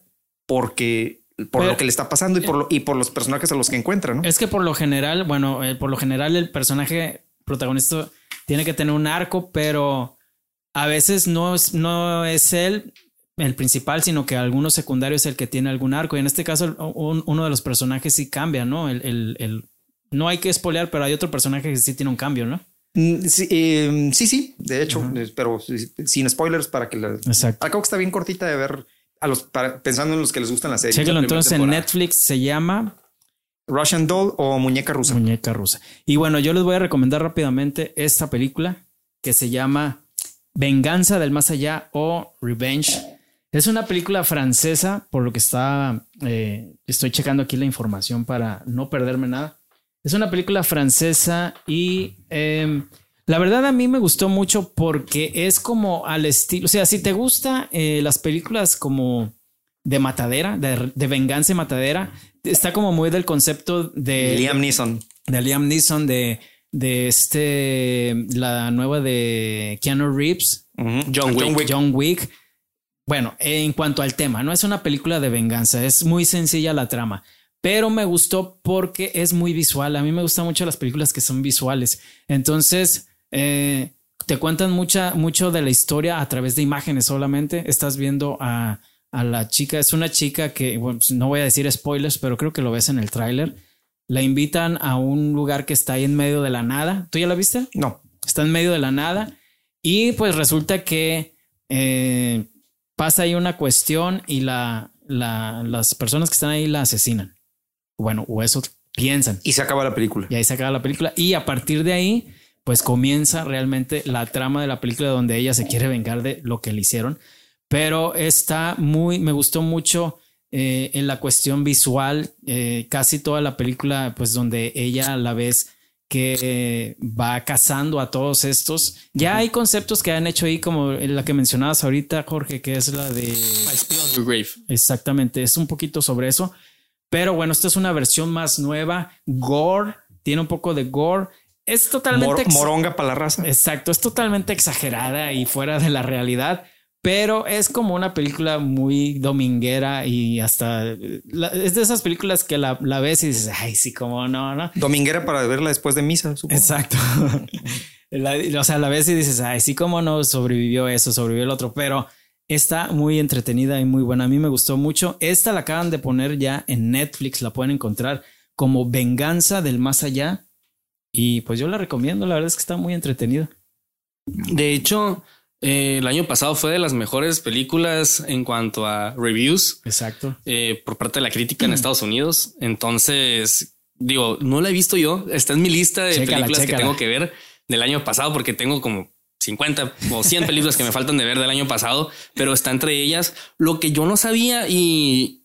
porque por Pero, lo que le está pasando y por, lo, y por los personajes a los que encuentra, ¿no? Es que por lo general, bueno, eh, por lo general el personaje protagonista tiene que tener un arco, pero a veces no es, no es él el principal, sino que alguno secundario es el que tiene algún arco. Y en este caso, un, uno de los personajes sí cambia, ¿no? El, el, el, no hay que spoilear, pero hay otro personaje que sí tiene un cambio, ¿no? Sí, eh, sí, sí, de hecho, uh-huh. pero sin spoilers para que la... Exacto. Acabo que está bien cortita de ver. A los, para, pensando en los que les gustan las series. Chéquelo entonces en Netflix, se llama Russian Doll o Muñeca Rusa. Muñeca Rusa. Y bueno, yo les voy a recomendar rápidamente esta película que se llama Venganza del Más Allá o Revenge. Es una película francesa, por lo que está, eh, estoy checando aquí la información para no perderme nada. Es una película francesa y eh, la verdad a mí me gustó mucho porque es como al estilo, o sea, si te gusta eh, las películas como de matadera, de, de venganza y matadera, está como muy del concepto de Liam Neeson, de Liam Neeson, de, de este, la nueva de Keanu Reeves, uh-huh. John Wick. John Wick. John Wick. Bueno, en cuanto al tema, no es una película de venganza, es muy sencilla la trama. Pero me gustó porque es muy visual. A mí me gustan mucho las películas que son visuales. Entonces, eh, te cuentan mucha, mucho de la historia a través de imágenes solamente. Estás viendo a, a la chica. Es una chica que, bueno, no voy a decir spoilers, pero creo que lo ves en el tráiler. La invitan a un lugar que está ahí en medio de la nada. ¿Tú ya la viste? No. Está en medio de la nada. Y pues resulta que eh, pasa ahí una cuestión y la, la, las personas que están ahí la asesinan. Bueno, o eso piensan. Y se acaba la película. Y ahí se acaba la película. Y a partir de ahí, pues comienza realmente la trama de la película donde ella se quiere vengar de lo que le hicieron. Pero está muy, me gustó mucho eh, en la cuestión visual, eh, casi toda la película, pues donde ella a la vez que eh, va cazando a todos estos. Ya uh-huh. hay conceptos que han hecho ahí, como la que mencionabas ahorita, Jorge, que es la de I Spit on Your Grave. Exactamente, es un poquito sobre eso. Pero bueno, esta es una versión más nueva. Gore, tiene un poco de gore. Es totalmente... Mor- moronga para la raza. Exacto, es totalmente exagerada y fuera de la realidad. Pero es como una película muy dominguera y hasta... La, es de esas películas que la, la ves y dices, ay, sí, cómo no, ¿no? Dominguera para verla después de misa, supongo. Exacto. la, o sea, la ves y dices, ay, sí, cómo no, sobrevivió eso, sobrevivió el otro. Pero... está muy entretenida y muy buena. A mí me gustó mucho. Esta la acaban de poner ya en Netflix. La pueden encontrar como Venganza del Más Allá. Y pues yo la recomiendo. La verdad es que está muy entretenida. De hecho, eh, el año pasado fue de las mejores películas en cuanto a reviews. Exacto. Eh, por parte de la crítica en Estados Unidos. Entonces, digo, no la he visto yo. Está en mi lista de chécala, películas chécala. que tengo que ver del año pasado porque tengo como cincuenta o cien películas que me faltan de ver del año pasado, pero está entre ellas. Lo que yo no sabía y,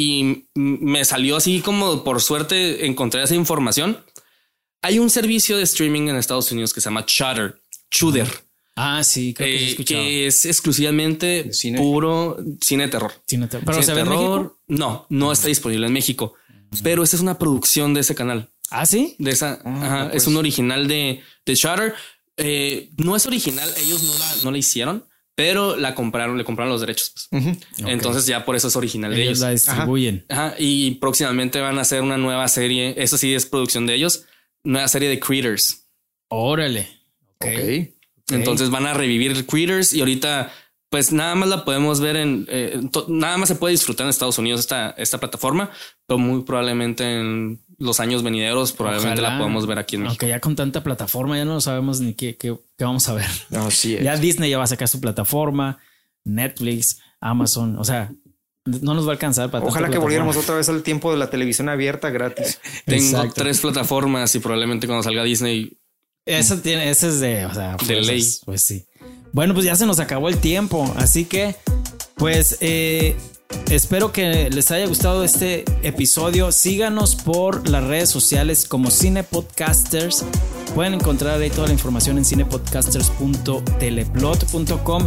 y me salió así como por suerte encontré esa información. Hay un servicio de streaming en Estados Unidos que se llama Shudder. Shudder. Ah, sí, creo que, eh, que es exclusivamente cine. puro cine de terror. Cine terror. ¿Pero cine se ve terror? en México? No, no está disponible en México, pero esta es una producción de ese canal. Ah, sí. De esa, ah, ajá, pues. Es un original de, de Shudder. Eh, no es original, ellos no la, no la hicieron, pero la compraron, le compraron los derechos. Pues. Uh-huh. Okay. Entonces ya por eso es original ellos de ellos. La distribuyen. Ajá. Ajá. Y próximamente van a hacer una nueva serie. Eso sí es producción de ellos. Nueva serie de Critters. Órale. Okay. Okay. Entonces van a revivir Critters y ahorita pues nada más la podemos ver en eh, to- nada más se puede disfrutar en Estados Unidos esta, esta plataforma, pero muy probablemente en los años venideros probablemente Ojalá. la podamos ver aquí en México. Aunque ya con tanta plataforma ya no sabemos ni qué, qué, qué vamos a ver. Así es. Ya Disney ya va a sacar su plataforma, Netflix, Amazon, o sea, no nos va a alcanzar para Ojalá que volviéramos otra vez al tiempo de la televisión abierta gratis. Tengo Exacto. tres plataformas y probablemente cuando salga Disney. Eso tiene, ese es de, o sea, de ley. Pues, pues sí. Bueno, pues ya se nos acabó el tiempo, así que pues eh, espero que les haya gustado este episodio. Síganos por las redes sociales como Cine Podcasters. Pueden encontrar ahí toda la información en cinepodcasters punto teleplot punto com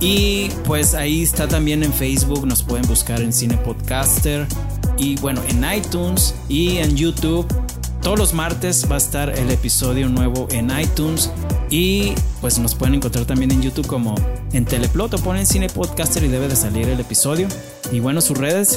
y pues ahí está también en Facebook. Nos pueden buscar en Cine Podcaster y bueno, en iTunes y en YouTube. Todos los martes va a estar el episodio nuevo en iTunes y pues nos pueden encontrar también en YouTube como en Teleplot o ponen Cine Podcaster y debe de salir el episodio. Y bueno, sus redes.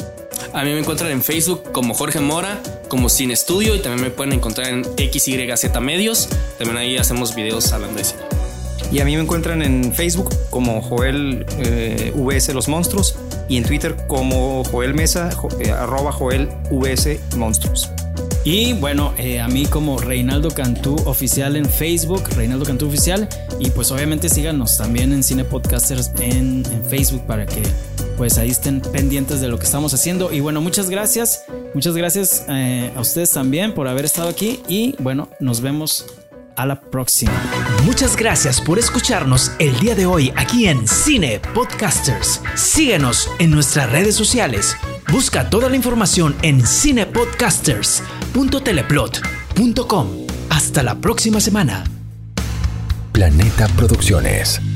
A mí me encuentran en Facebook como Jorge Mora, como Cine Estudio y también me pueden encontrar en X Y Z Medios. También ahí hacemos videos hablando de cine. Y a mí me encuentran en Facebook como Joel eh, V S Los Monstruos y en Twitter como Joel Mesa, jo, eh, arroba Joel V S Monstruos. Y bueno, eh, a mí como Reinaldo Cantú Oficial en Facebook, Reinaldo Cantú Oficial. Y pues obviamente síganos también en Cine Podcasters en, en Facebook para que pues ahí estén pendientes de lo que estamos haciendo. Y bueno, muchas gracias. Muchas gracias eh, a ustedes también por haber estado aquí. Y bueno, nos vemos a la próxima. Muchas gracias por escucharnos el día de hoy aquí en Cine Podcasters. Síguenos en nuestras redes sociales. Busca toda la información en cinepodcasters punto teleplot punto com. Hasta la próxima semana. Planeta Producciones.